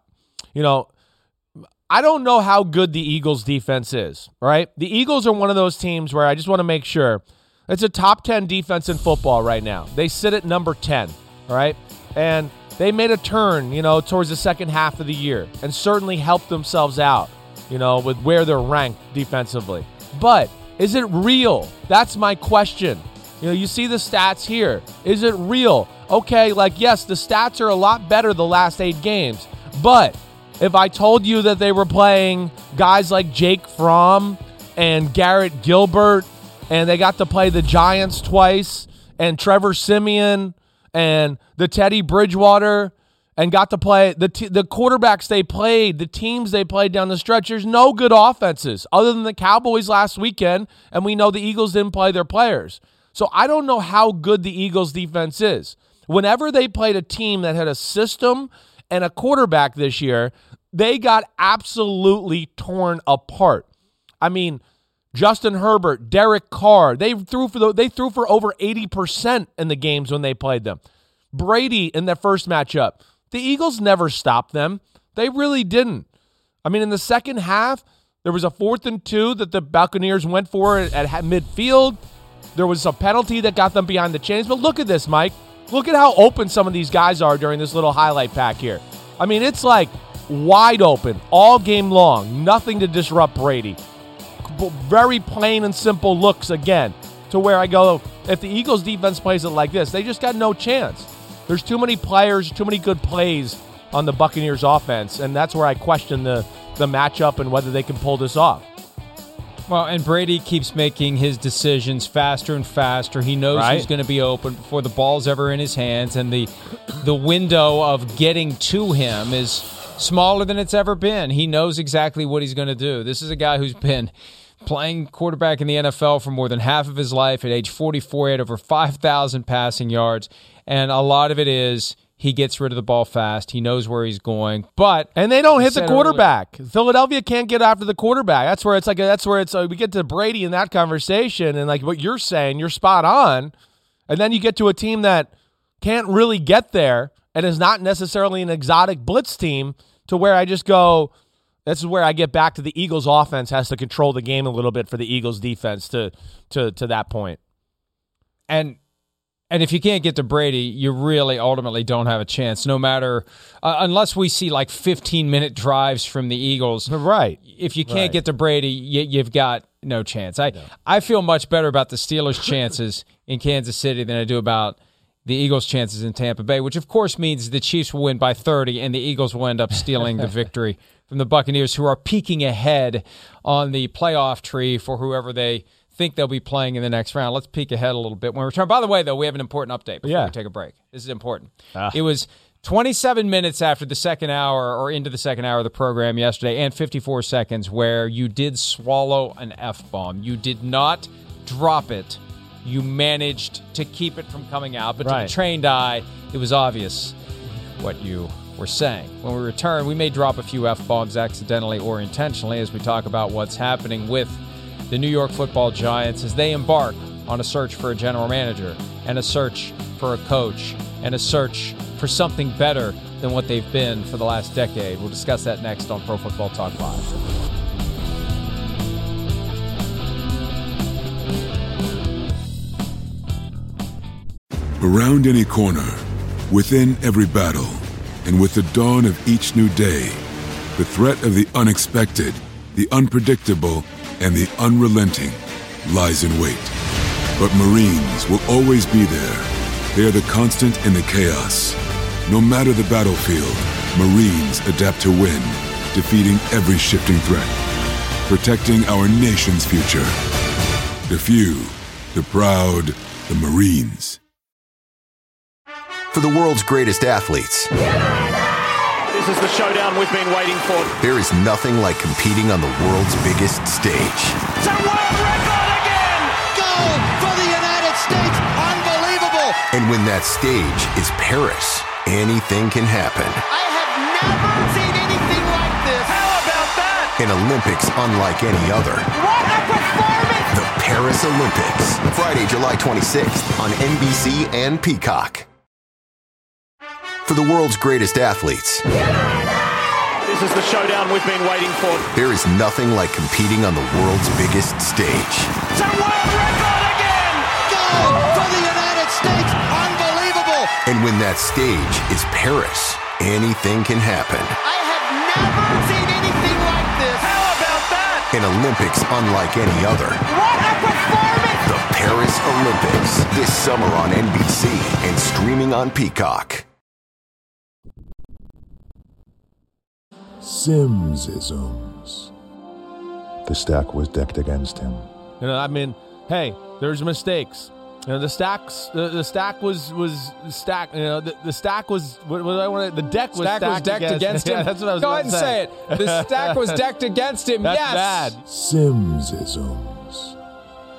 I don't know how good the Eagles defense is, right? The Eagles are one of those teams where I just want to make sure it's a top 10 defense in football right now. They sit at number 10, all right? And they made a turn, towards the second half of the year and certainly helped themselves out, with where they're ranked defensively. But is it real? That's my question. You see the stats here. Is it real? Okay, yes, the stats are a lot better the last 8 games. But if I told you that they were playing guys like Jake Fromm and Garrett Gilbert, and they got to play the Giants twice, and Trevor Siemian, and the Teddy Bridgewater, and got to play the quarterbacks they played, the teams they played down the stretch. There's no good offenses other than the Cowboys last weekend, and we know the Eagles didn't play their players. So I don't know how good the Eagles defense is. Whenever they played a team that had a system and a quarterback this year, they got absolutely torn apart. I mean, Justin Herbert, Derek Carr, they threw for over 80% in the games when they played them. Brady in their first matchup. The Eagles never stopped them. They really didn't. I mean, in the second half, there was a 4th and 2 that the Buccaneers went for at midfield. There was a penalty that got them behind the chains. But look at this, Mike. Look at how open some of these guys are during this little highlight pack here. I mean, it's wide open all game long. Nothing to disrupt Brady. Very plain and simple looks again to where I go, if the Eagles defense plays it like this, they just got no chance. There's too many players, too many good plays on the Buccaneers offense, and that's where I question the matchup and whether they can pull this off. Well, and Brady keeps making his decisions faster and faster. He knows he's going to be open before the ball's ever in his hands, and the window of getting to him is smaller than it's ever been. He knows exactly what he's going to do. This is a guy who's been playing quarterback in the NFL for more than half of his life. At age 44, he had over 5,000 passing yards, and a lot of it is he gets rid of the ball fast. He knows where he's going, and they don't hit the quarterback. Philadelphia can't get after the quarterback. That's where we get to Brady in that conversation, and like what you're saying, you're spot on. And then you get to a team that can't really get there and is not necessarily an exotic blitz team, to where I just go, this is where I get back to the Eagles offense has to control the game a little bit for the Eagles defense to that point. And if you can't get to Brady, you really ultimately don't have a chance, no matter, unless we see like 15-minute drives from the Eagles. Right. If you can't get to Brady, you've got no chance. I feel much better about the Steelers' chances in Kansas City than I do about the Eagles' chances in Tampa Bay, which of course means the Chiefs will win by 30 and the Eagles will end up stealing the victory from the Buccaneers, who are peeking ahead on the playoff tree for whoever they think they'll be playing in the next round. Let's peek ahead a little bit when we return. By the way, though, we have an important update before we take a break. This is important. It was 27 minutes after the second hour, or into the second hour of the program yesterday, and 54 seconds where you did swallow an F-bomb. You did not drop it. You managed to keep it from coming out, but to the trained eye, it was obvious what you were saying. When we return, we may drop a few F-bombs accidentally or intentionally as we talk about what's happening with the New York Football Giants as they embark on a search for a general manager and a search for a coach and a search for something better than what they've been for the last decade. We'll discuss that next on Pro Football Talk Live. Around any corner, within every battle, and with the dawn of each new day, the threat of the unexpected, the unpredictable, and the unrelenting lies in wait. But Marines will always be there. They are the constant in the chaos. No matter the battlefield, Marines adapt to win, defeating every shifting threat, protecting our nation's future. The few, the proud, the Marines. For the world's greatest athletes, This is the showdown we've been waiting for. there is nothing like competing on the world's biggest stage. It's a world record again! Goal for the United States. Unbelievable. And when that stage is Paris, anything can happen. I have never seen anything like this. How about that? An Olympics unlike any other. What a performance. The Paris Olympics. Friday, July 26th on NBC and Peacock. For the world's greatest athletes, This is the showdown we've been waiting for. there is nothing like competing on the world's biggest stage. It's a world record again! Goal for the United States. Unbelievable. And when that stage is Paris, anything can happen. I have never seen anything like this. How about that? An Olympics unlike any other. What a performance. The Paris Olympics. This summer on NBC and streaming on Peacock. Simsisms. The stack was decked against him. I mean, hey, there's mistakes. The stack was stacked. The stack was what I wanted. The deck was Stack was stacked decked against him. Yeah, that's what I was Go about ahead and to say it. The stack was decked against him. That's yes. bad. Simsisms.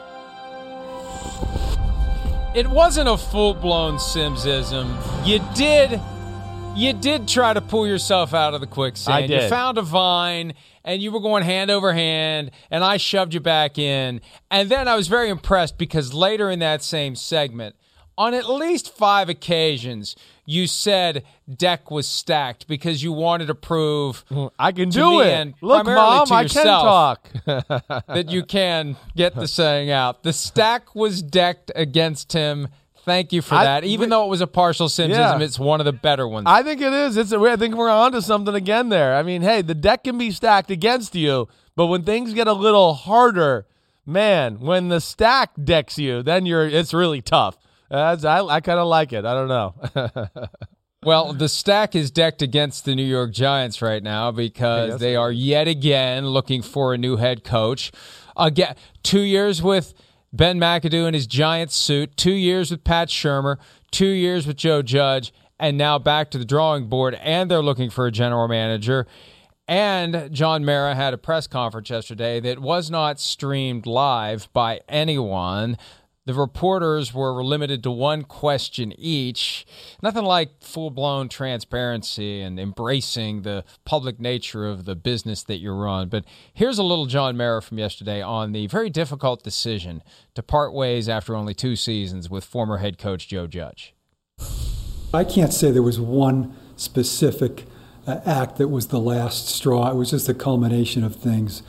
It wasn't a full-blown Simsism. You did try to pull yourself out of the quicksand. I did. You found a vine, and you were going hand over hand, and I shoved you back in. And then I was very impressed because later in that same segment, on at least 5 occasions, you said deck was stacked because you wanted to prove I can to do me it. and Look, primarily Mom, to I yourself can talk. that you can get the saying out. The stack was decked against him. Thank you for that. Even though it was a partial Simsism, it's one of the better ones. I think it is. I think we're onto something again there. I mean, hey, the deck can be stacked against you, but when things get a little harder, man, when the stack decks you, then it's really tough. I kind of like it. I don't know. Well, the stack is decked against the New York Giants right now because they are yet again looking for a new head coach. Again, 2 years with Ben McAdoo in his Giants suit, 2 years with Pat Shurmur, 2 years with Joe Judge, and now back to the drawing board, and they're looking for a general manager. And John Mara had a press conference yesterday that was not streamed live by anyone. The reporters were limited to one question each. Nothing like full-blown transparency and embracing the public nature of the business that you run. But here's a little John Mara from yesterday on the very difficult decision to part ways after only 2 seasons with former head coach Joe Judge. I can't say there was one specific act that was the last straw. It was just a culmination of things.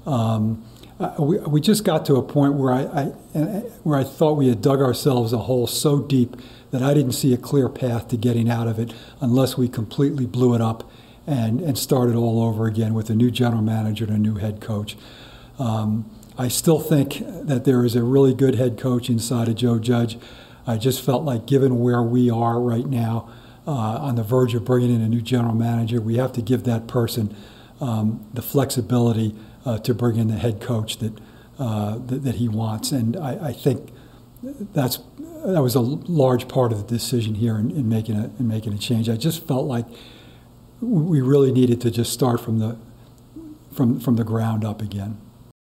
We just got to a point where I thought we had dug ourselves a hole so deep that I didn't see a clear path to getting out of it unless we completely blew it up and started all over again with a new general manager and a new head coach. I still think that there is a really good head coach inside of Joe Judge. I just felt like given where we are right now, on the verge of bringing in a new general manager, we have to give that person the flexibility to bring in the head coach that he wants. And I think that was a large part of the decision here in making a change. I just felt like we really needed to just start from the ground up again.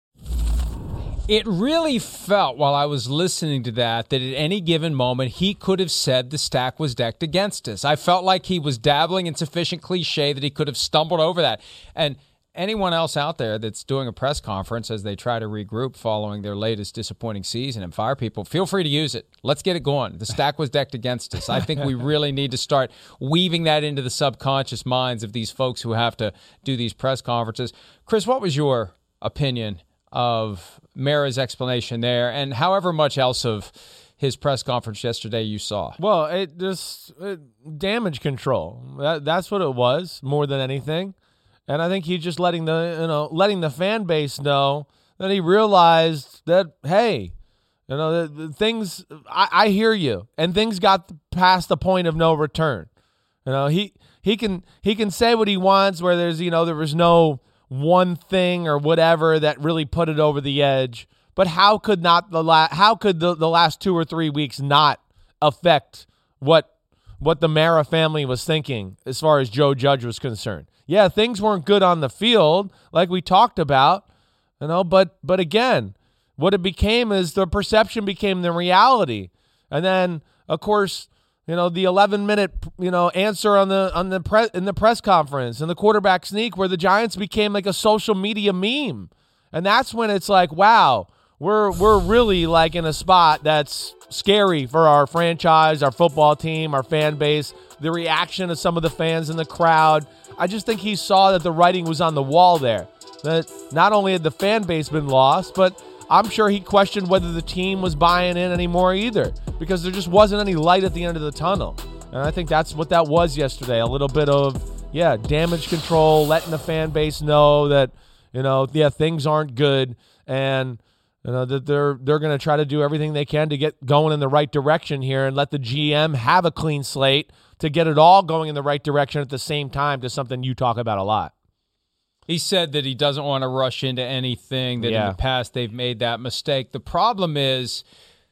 It really felt while I was listening to that at any given moment he could have said the stack was decked against us. I felt like he was dabbling in sufficient cliche that he could have stumbled over that. And anyone else out there that's doing a press conference as they try to regroup following their latest disappointing season and fire people, feel free to use it. Let's get it going. The stack was decked against us. I think we really need to start weaving that into the subconscious minds of these folks who have to do these press conferences. Chris, what was your opinion of Mara's explanation there, and however much else of his press conference yesterday you saw? Well, it damage control. That's what it was more than anything. And I think he's just letting the fan base know that he realized that, hey, the things, I hear you, and things got past the point of no return. He can say what he wants, where there's there was no one thing or whatever that really put it over the edge. But how could the last 2 or 3 weeks not affect what the Mara family was thinking as far as Joe Judge was concerned? Yeah, things weren't good on the field like we talked about, but again, what it became is the perception became the reality. And then, of course, the 11-minute answer in the press conference and the quarterback sneak, where the Giants became like a social media meme. And that's when it's like, wow, we're really like in a spot that's scary for our franchise, our football team, our fan base, the reaction of some of the fans in the crowd. I just think he saw that the writing was on the wall there, that not only had the fan base been lost, but I'm sure he questioned whether the team was buying in anymore either, because there just wasn't any light at the end of the tunnel. And I think that's what that was yesterday, a little bit of, damage control, letting the fan base know that, things aren't good, and that they're going to try to do everything they can to get going in the right direction here and let the GM have a clean slate to get it all going in the right direction at the same time, to something you talk about a lot. He said that he doesn't want to rush into anything, that in the past they've made that mistake. The problem is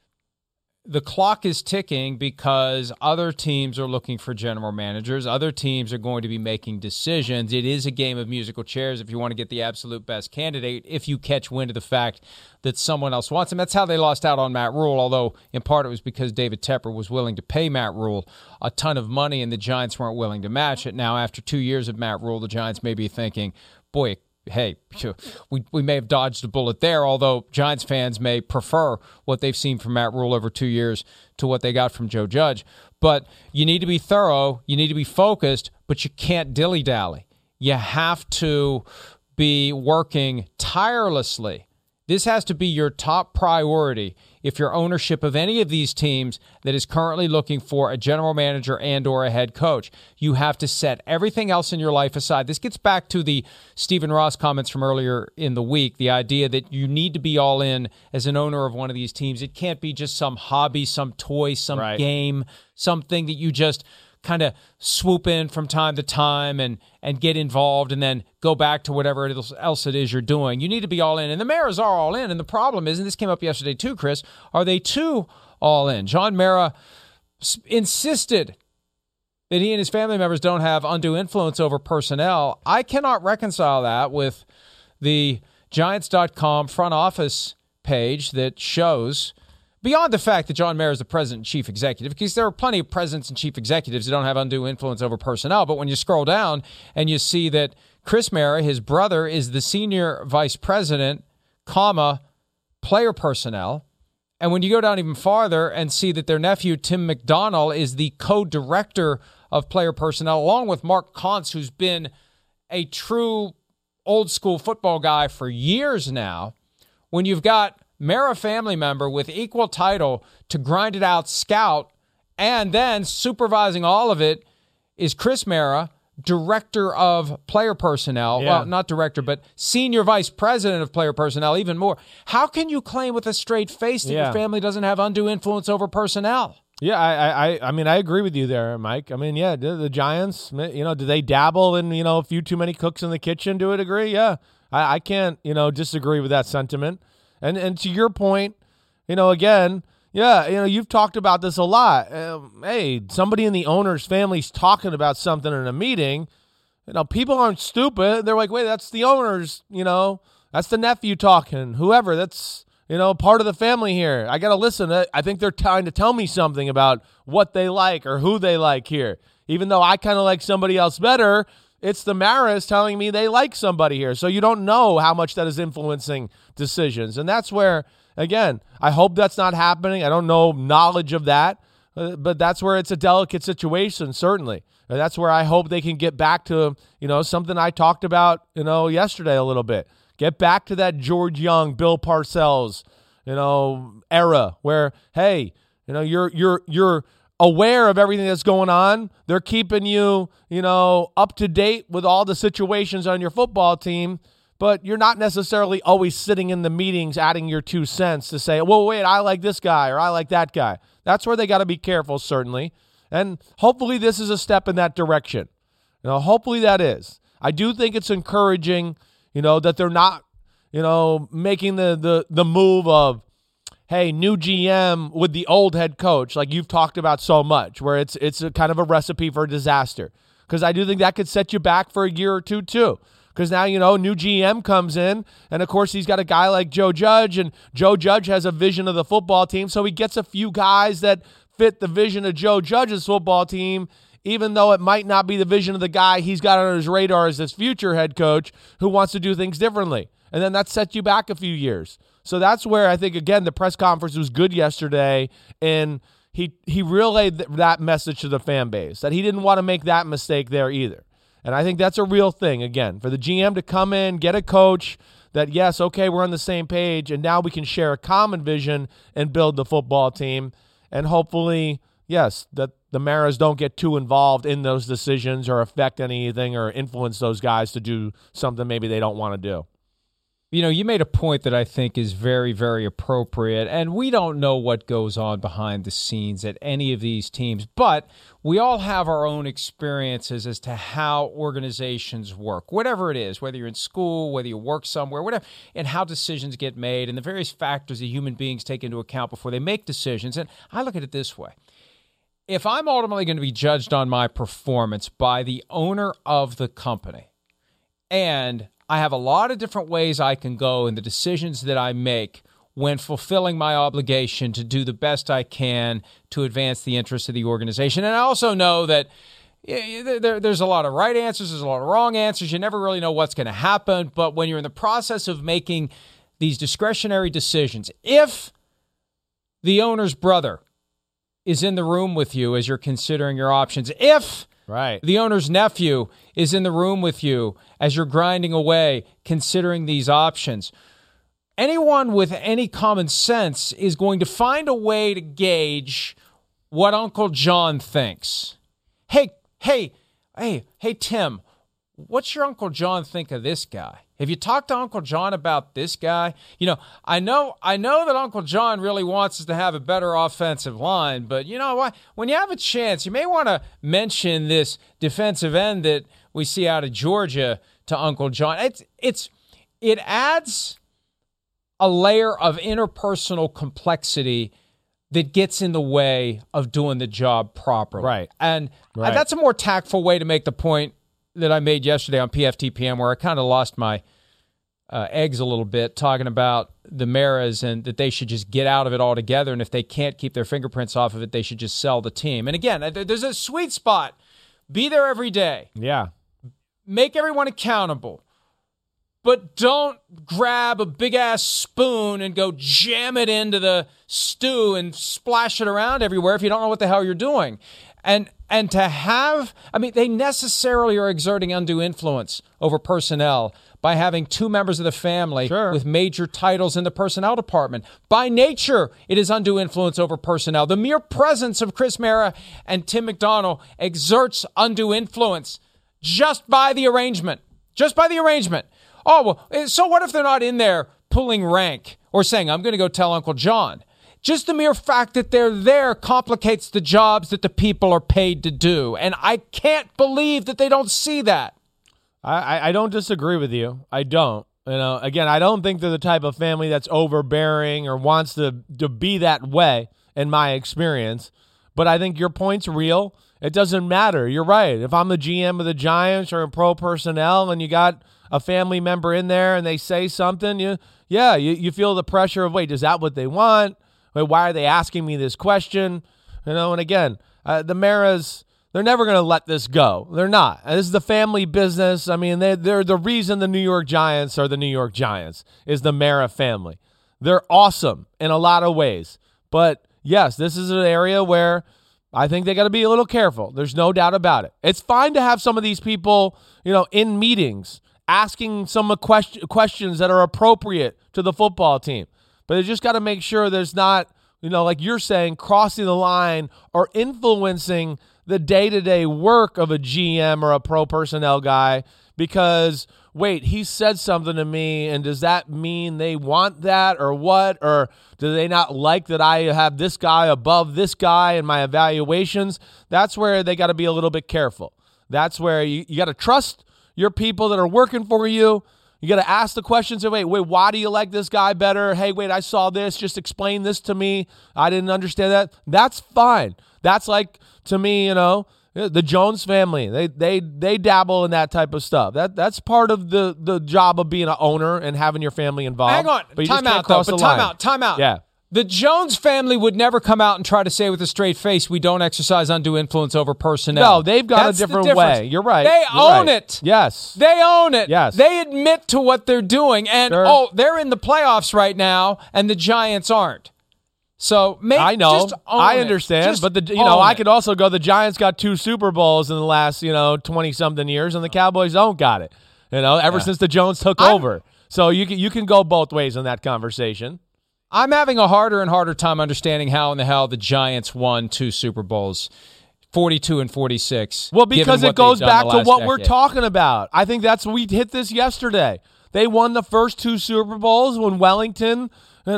the clock is ticking because other teams are looking for general managers. Other teams are going to be making decisions. It is a game of musical chairs if you want to get the absolute best candidate, if you catch wind of the fact that someone else wants him. That's how they lost out on Matt Rule, although in part it was because David Tepper was willing to pay Matt Rule a ton of money and the Giants weren't willing to match it. Now, after 2 years of Matt Rule, the Giants may be thinking, boy, hey, we may have dodged a bullet there, although Giants fans may prefer what they've seen from Matt Rule over 2 years to what they got from Joe Judge. But you need to be thorough, you need to be focused, but you can't dilly-dally. You have to be working tirelessly. This has to be your top priority if you're ownership of any of these teams that is currently looking for a general manager and or a head coach. You have to set everything else in your life aside. This gets back to the Stephen Ross comments from earlier in the week, the idea that you need to be all in as an owner of one of these teams. It can't be just some hobby, some toy, some game, something that you just kind of swoop in from time to time and get involved and then go back to whatever else it is you're doing. You need to be all in. And the Maras are all in. And the problem is, and this came up yesterday too, Chris, are they too all in? John Mara insisted that he and his family members don't have undue influence over personnel. I cannot reconcile that with the Giants.com front office page that shows, beyond the fact that John Mara is the president and chief executive, because there are plenty of presidents and chief executives that don't have undue influence over personnel, but when you scroll down and you see that Chris Mara, his brother, is the senior vice president, player personnel, and when you go down even farther and see that their nephew, Tim McDonnell, is the co-director of player personnel, along with Mark Kontz, who's been a true old-school football guy for years now, when you've got Mara family member with equal title to grind it out scout, and then supervising all of it is Chris Mara, director of player personnel. Yeah. Well, not director, but senior vice president of player personnel, even more. How can you claim with a straight face that your family doesn't have undue influence over personnel? Yeah, I mean, I agree with you there, Mike. I mean, yeah, the Giants, do they dabble in, a few too many cooks in the kitchen to a degree? Yeah, I can't, disagree with that sentiment. And to your point, again, you've talked about this a lot. Hey, somebody in the owner's family's talking about something in a meeting. People aren't stupid. They're like, wait, that's the owner's, that's the nephew talking, whoever. That's, part of the family here. I got to listen. I think they're trying to tell me something about what they like or who they like here. Even though I kind of like somebody else better, it's the Maras telling me they like somebody here. So you don't know how much that is influencing decisions. And that's where, again, I hope that's not happening. I don't know knowledge of that, but that's where it's a delicate situation, certainly. And that's where I hope they can get back to, something I talked about, yesterday a little bit. Get back to that George Young, Bill Parcells, era where, hey, you're aware of everything that's going on. They're keeping you, up to date with all the situations on your football team, but you're not necessarily always sitting in the meetings adding your 2 cents to say, well, wait, I like this guy or I like that guy. That's where they got to be careful, certainly. And hopefully this is a step in that direction. Hopefully that is. I do think it's encouraging, that they're not, making the move of, hey, new GM with the old head coach, like you've talked about so much, where it's a kind of a recipe for disaster. Because I do think that could set you back for a year or two, too. Because now, new GM comes in, and of course he's got a guy like Joe Judge, and Joe Judge has a vision of the football team, so he gets a few guys that fit the vision of Joe Judge's football team, even though it might not be the vision of the guy he's got on his radar as his future head coach who wants to do things differently. And then that sets you back a few years. So that's where I think, again, the press conference was good yesterday, and he relayed that message to the fan base, that he didn't want to make that mistake there either. And I think that's a real thing, again, for the GM to come in, get a coach that, yes, okay, we're on the same page, and now we can share a common vision and build the football team. And hopefully, yes, that the Maras don't get too involved in those decisions or affect anything or influence those guys to do something maybe they don't want to do. You made a point that I think is very, very appropriate, and we don't know what goes on behind the scenes at any of these teams, but we all have our own experiences as to how organizations work, whatever it is, whether you're in school, whether you work somewhere, whatever, and how decisions get made and the various factors that human beings take into account before they make decisions. And I look at it this way. If I'm ultimately going to be judged on my performance by the owner of the company, and I have a lot of different ways I can go in the decisions that I make when fulfilling my obligation to do the best I can to advance the interests of the organization. And I also know that there's a lot of right answers, there's a lot of wrong answers. You never really know what's going to happen. But when you're in the process of making these discretionary decisions, if the owner's brother is in the room with you as you're considering your options, if the owner's nephew is in the room with you as you're grinding away, considering these options, anyone with any common sense is going to find a way to gauge what Uncle John thinks. Hey, Tim, what's your Uncle John think of this guy? Have you talked to Uncle John about this guy? I know that Uncle John really wants us to have a better offensive line, but you know what? When you have a chance, you may want to mention this defensive end that we see out of Georgia to Uncle John. It adds a layer of interpersonal complexity that gets in the way of doing the job properly. Right. And Right. that's a more tactful way to make the point that I made yesterday on PFTPM, where I kind of lost my eggs a little bit talking about the Maras and that they should just get out of it altogether. And if they can't keep their fingerprints off of it, they should just sell the team. And again, there's a sweet spot. Be there every day. Yeah. Make everyone accountable. But don't grab a big-ass spoon and go jam it into the stew and splash it around everywhere if you don't know what the hell you're doing. And to have, I mean, they necessarily are exerting undue influence over personnel by having two members of the family with major titles in the personnel department. By nature, it is undue influence over personnel. The mere presence of Chris Mara and Tim McDonnell exerts undue influence just by the arrangement. Just by the arrangement. Oh, well, so what if they're not in there pulling rank or saying, I'm going to go tell Uncle John? Just the mere fact that they're there complicates the jobs that the people are paid to do. And I can't believe that they don't see that. I don't disagree with you. I don't. You know, again, I don't think they're the type of family that's overbearing or wants to be that way, in my experience. But I think your point's real. It doesn't matter. You're right. If I'm the GM of the Giants or in pro personnel and you got a family member in there and they say something, you feel the pressure of, wait, is that what they want? Wait, why are they asking me this question? You know, and again, the Maras, they're never going to let this go. They're not. This is the family business. I mean, they're the reason the New York Giants are the New York Giants is the Mara family. They're awesome in a lot of ways. But yes, this is an area where I think they got to be a little careful. There's no doubt about it. It's fine to have some of these people, you know, in meetings asking some questions that are appropriate to the football team. But they just got to make sure there's not, you know, like you're saying, crossing the line or influencing the day-to-day work of a GM or a pro personnel guy because, wait, he said something to me, and does that mean they want that or what? Or do they not like that I have this guy above this guy in my evaluations? That's where they got to be a little bit careful. That's where you got to trust your people that are working for you. You got to ask the questions of, wait, why do you like this guy better? Hey, wait, I saw this. Just explain this to me. I didn't understand that. That's fine. That's like, to me, you know, the Jones family. They dabble in that type of stuff. That's part of the job of being an owner and having your family involved. Hang on. But Time out. Yeah. The Jones family would never come out and try to say with a straight face, we don't exercise undue influence over personnel. No, they've got a different way. You're right. They own it. Yes. They own it. Yes. They admit to what they're doing. And, they're in the playoffs right now, and the Giants aren't. So I know. Just own I understand. Just but, I could also go, the Giants got 2 Super Bowls in the last, 20-something years, and the Cowboys don't got it, ever since the Jones took over. So you can go both ways in that conversation. I'm having a harder and harder time understanding how in the hell the Giants won 2 Super Bowls, 42 and 46. Well, because it goes back to what we're talking about. I think we hit this yesterday. They won the first 2 Super Bowls when Wellington,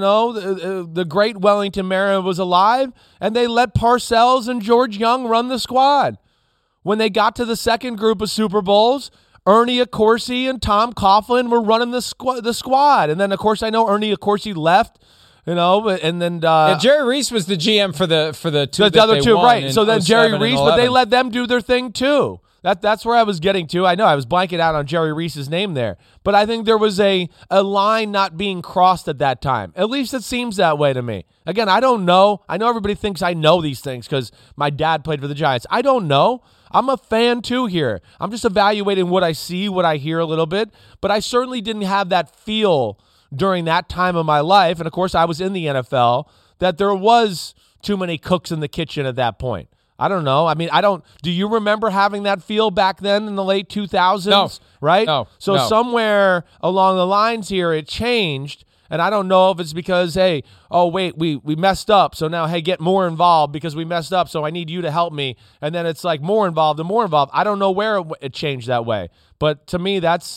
the great Wellington Mara was alive, and they let Parcells and George Young run the squad. When they got to the second group of Super Bowls, Ernie Accorsi and Tom Coughlin were running the squad. And then, of course, I know Ernie Accorsi left. And then Jerry Reese was the GM for the two. The other two, right? So then Jerry Reese, but they 11. let them do their thing too. That's where I was getting to. I know I was blanking out on Jerry Reese's name there, but I think there was a line not being crossed at that time. At least it seems that way to me. Again, I don't know. I know everybody thinks I know these things because my dad played for the Giants. I don't know. I'm a fan too here. I'm just evaluating what I see, what I hear a little bit, but I certainly didn't have that feel during that time of my life, and of course I was in the NFL, that there was too many cooks in the kitchen at that point. I don't know. I mean, do you remember having that feel back then in the late 2000s? No. Right? No. So somewhere along the lines here it changed, and I don't know if it's because, hey, oh, wait, we messed up, so now, hey, get more involved because we messed up, so I need you to help me, and then it's like more involved and more involved. I don't know where it changed that way, but to me that's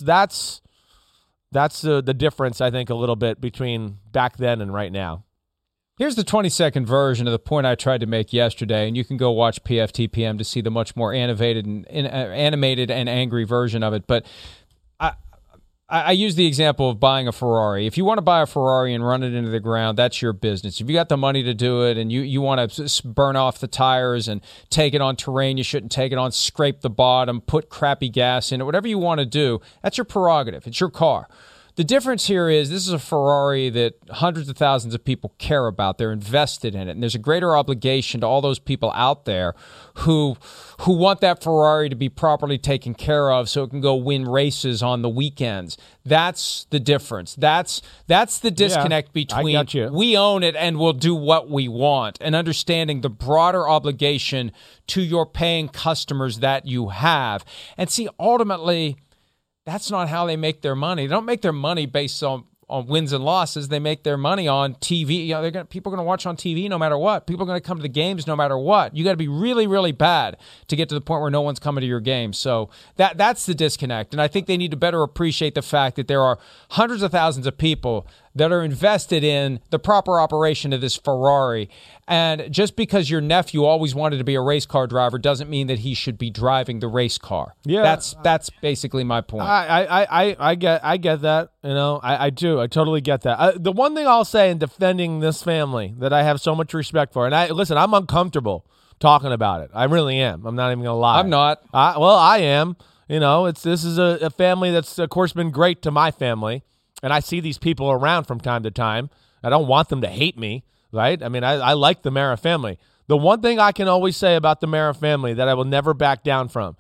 the difference, I think, a little bit between back then and right now. Here's the 20-second version of the point I tried to make yesterday, and you can go watch PFTPM to see the much more animated and angry version of it. But I use the example of buying a Ferrari. If you want to buy a Ferrari and run it into the ground, that's your business. If you got the money to do it and you want to burn off the tires and take it on terrain you shouldn't take it on, scrape the bottom, put crappy gas in it, whatever you want to do, that's your prerogative. It's your car. The difference here is this is a Ferrari that hundreds of thousands of people care about. They're invested in it. And there's a greater obligation to all those people out there who want that Ferrari to be properly taken care of so it can go win races on the weekends. That's the difference. That's the disconnect between we own it and we'll do what we want, and understanding the broader obligation to your paying customers that you have. And see, ultimately, that's not how they make their money. They don't make their money based on wins and losses. They make their money on TV. You know, people are going to watch on TV no matter what. People are going to come to the games no matter what. You got to be really, really bad to get to the point where no one's coming to your game. So that's the disconnect. And I think they need to better appreciate the fact that there are hundreds of thousands of people that are invested in the proper operation of this Ferrari. And just because your nephew always wanted to be a race car driver doesn't mean that he should be driving the race car. Yeah, that's basically my point. I get that. You know, I do. I totally get that. The one thing I'll say in defending this family that I have so much respect for, and I'm uncomfortable talking about it. I really am. I'm not even gonna lie. I'm not. I am. You know, this is a family that's of course been great to my family. And I see these people around from time to time. I don't want them to hate me, right? I mean, I like the Mara family. The one thing I can always say about the Mara family that I will never back down from,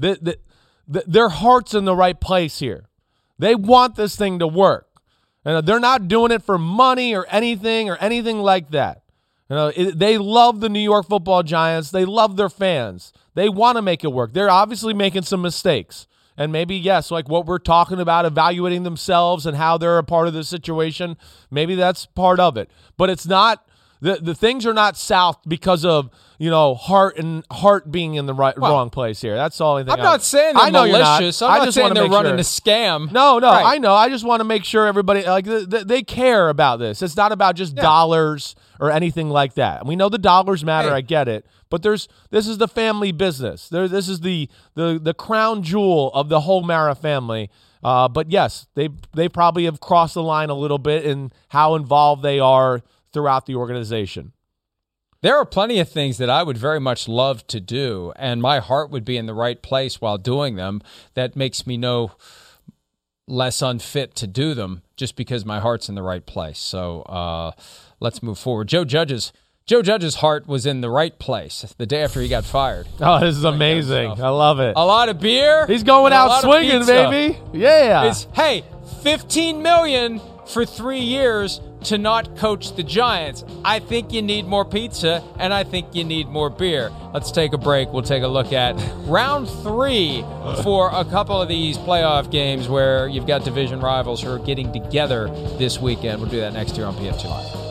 their heart's in the right place here. They want this thing to work. And they're not doing it for money or anything like that. You know, they love the New York Football Giants. They love their fans. They want to make it work. They're obviously making some mistakes. And maybe, yes, like what we're talking about, evaluating themselves and how they're a part of the situation, maybe that's part of it. But it's not, the things are not south because of, you know, heart being in the wrong place here. That's all I think. I'm not saying they're malicious. I'm not saying they're running a scam. No, right. I know. I just want to make sure everybody, like, they care about this. It's not about just dollars or anything like that. We know the dollars matter. Hey. I get it. But this is the family business. This is the crown jewel of the whole Mara family. But yes, they probably have crossed the line a little bit in how involved they are throughout the organization. There are plenty of things that I would very much love to do, and my heart would be in the right place while doing them. That makes me no less unfit to do them just because my heart's in the right place. So let's move forward. Joe Judge's heart was in the right place the day after he got fired. Oh, this is amazing. I love it. A lot of beer. He's going out swinging, baby. Yeah. Hey, $15 million for 3 years to not coach the Giants. I think you need more pizza, and I think you need more beer. Let's take a break. We'll take a look at round 3 for a couple of these playoff games where you've got division rivals who are getting together this weekend. We'll do that next year on PFT Live.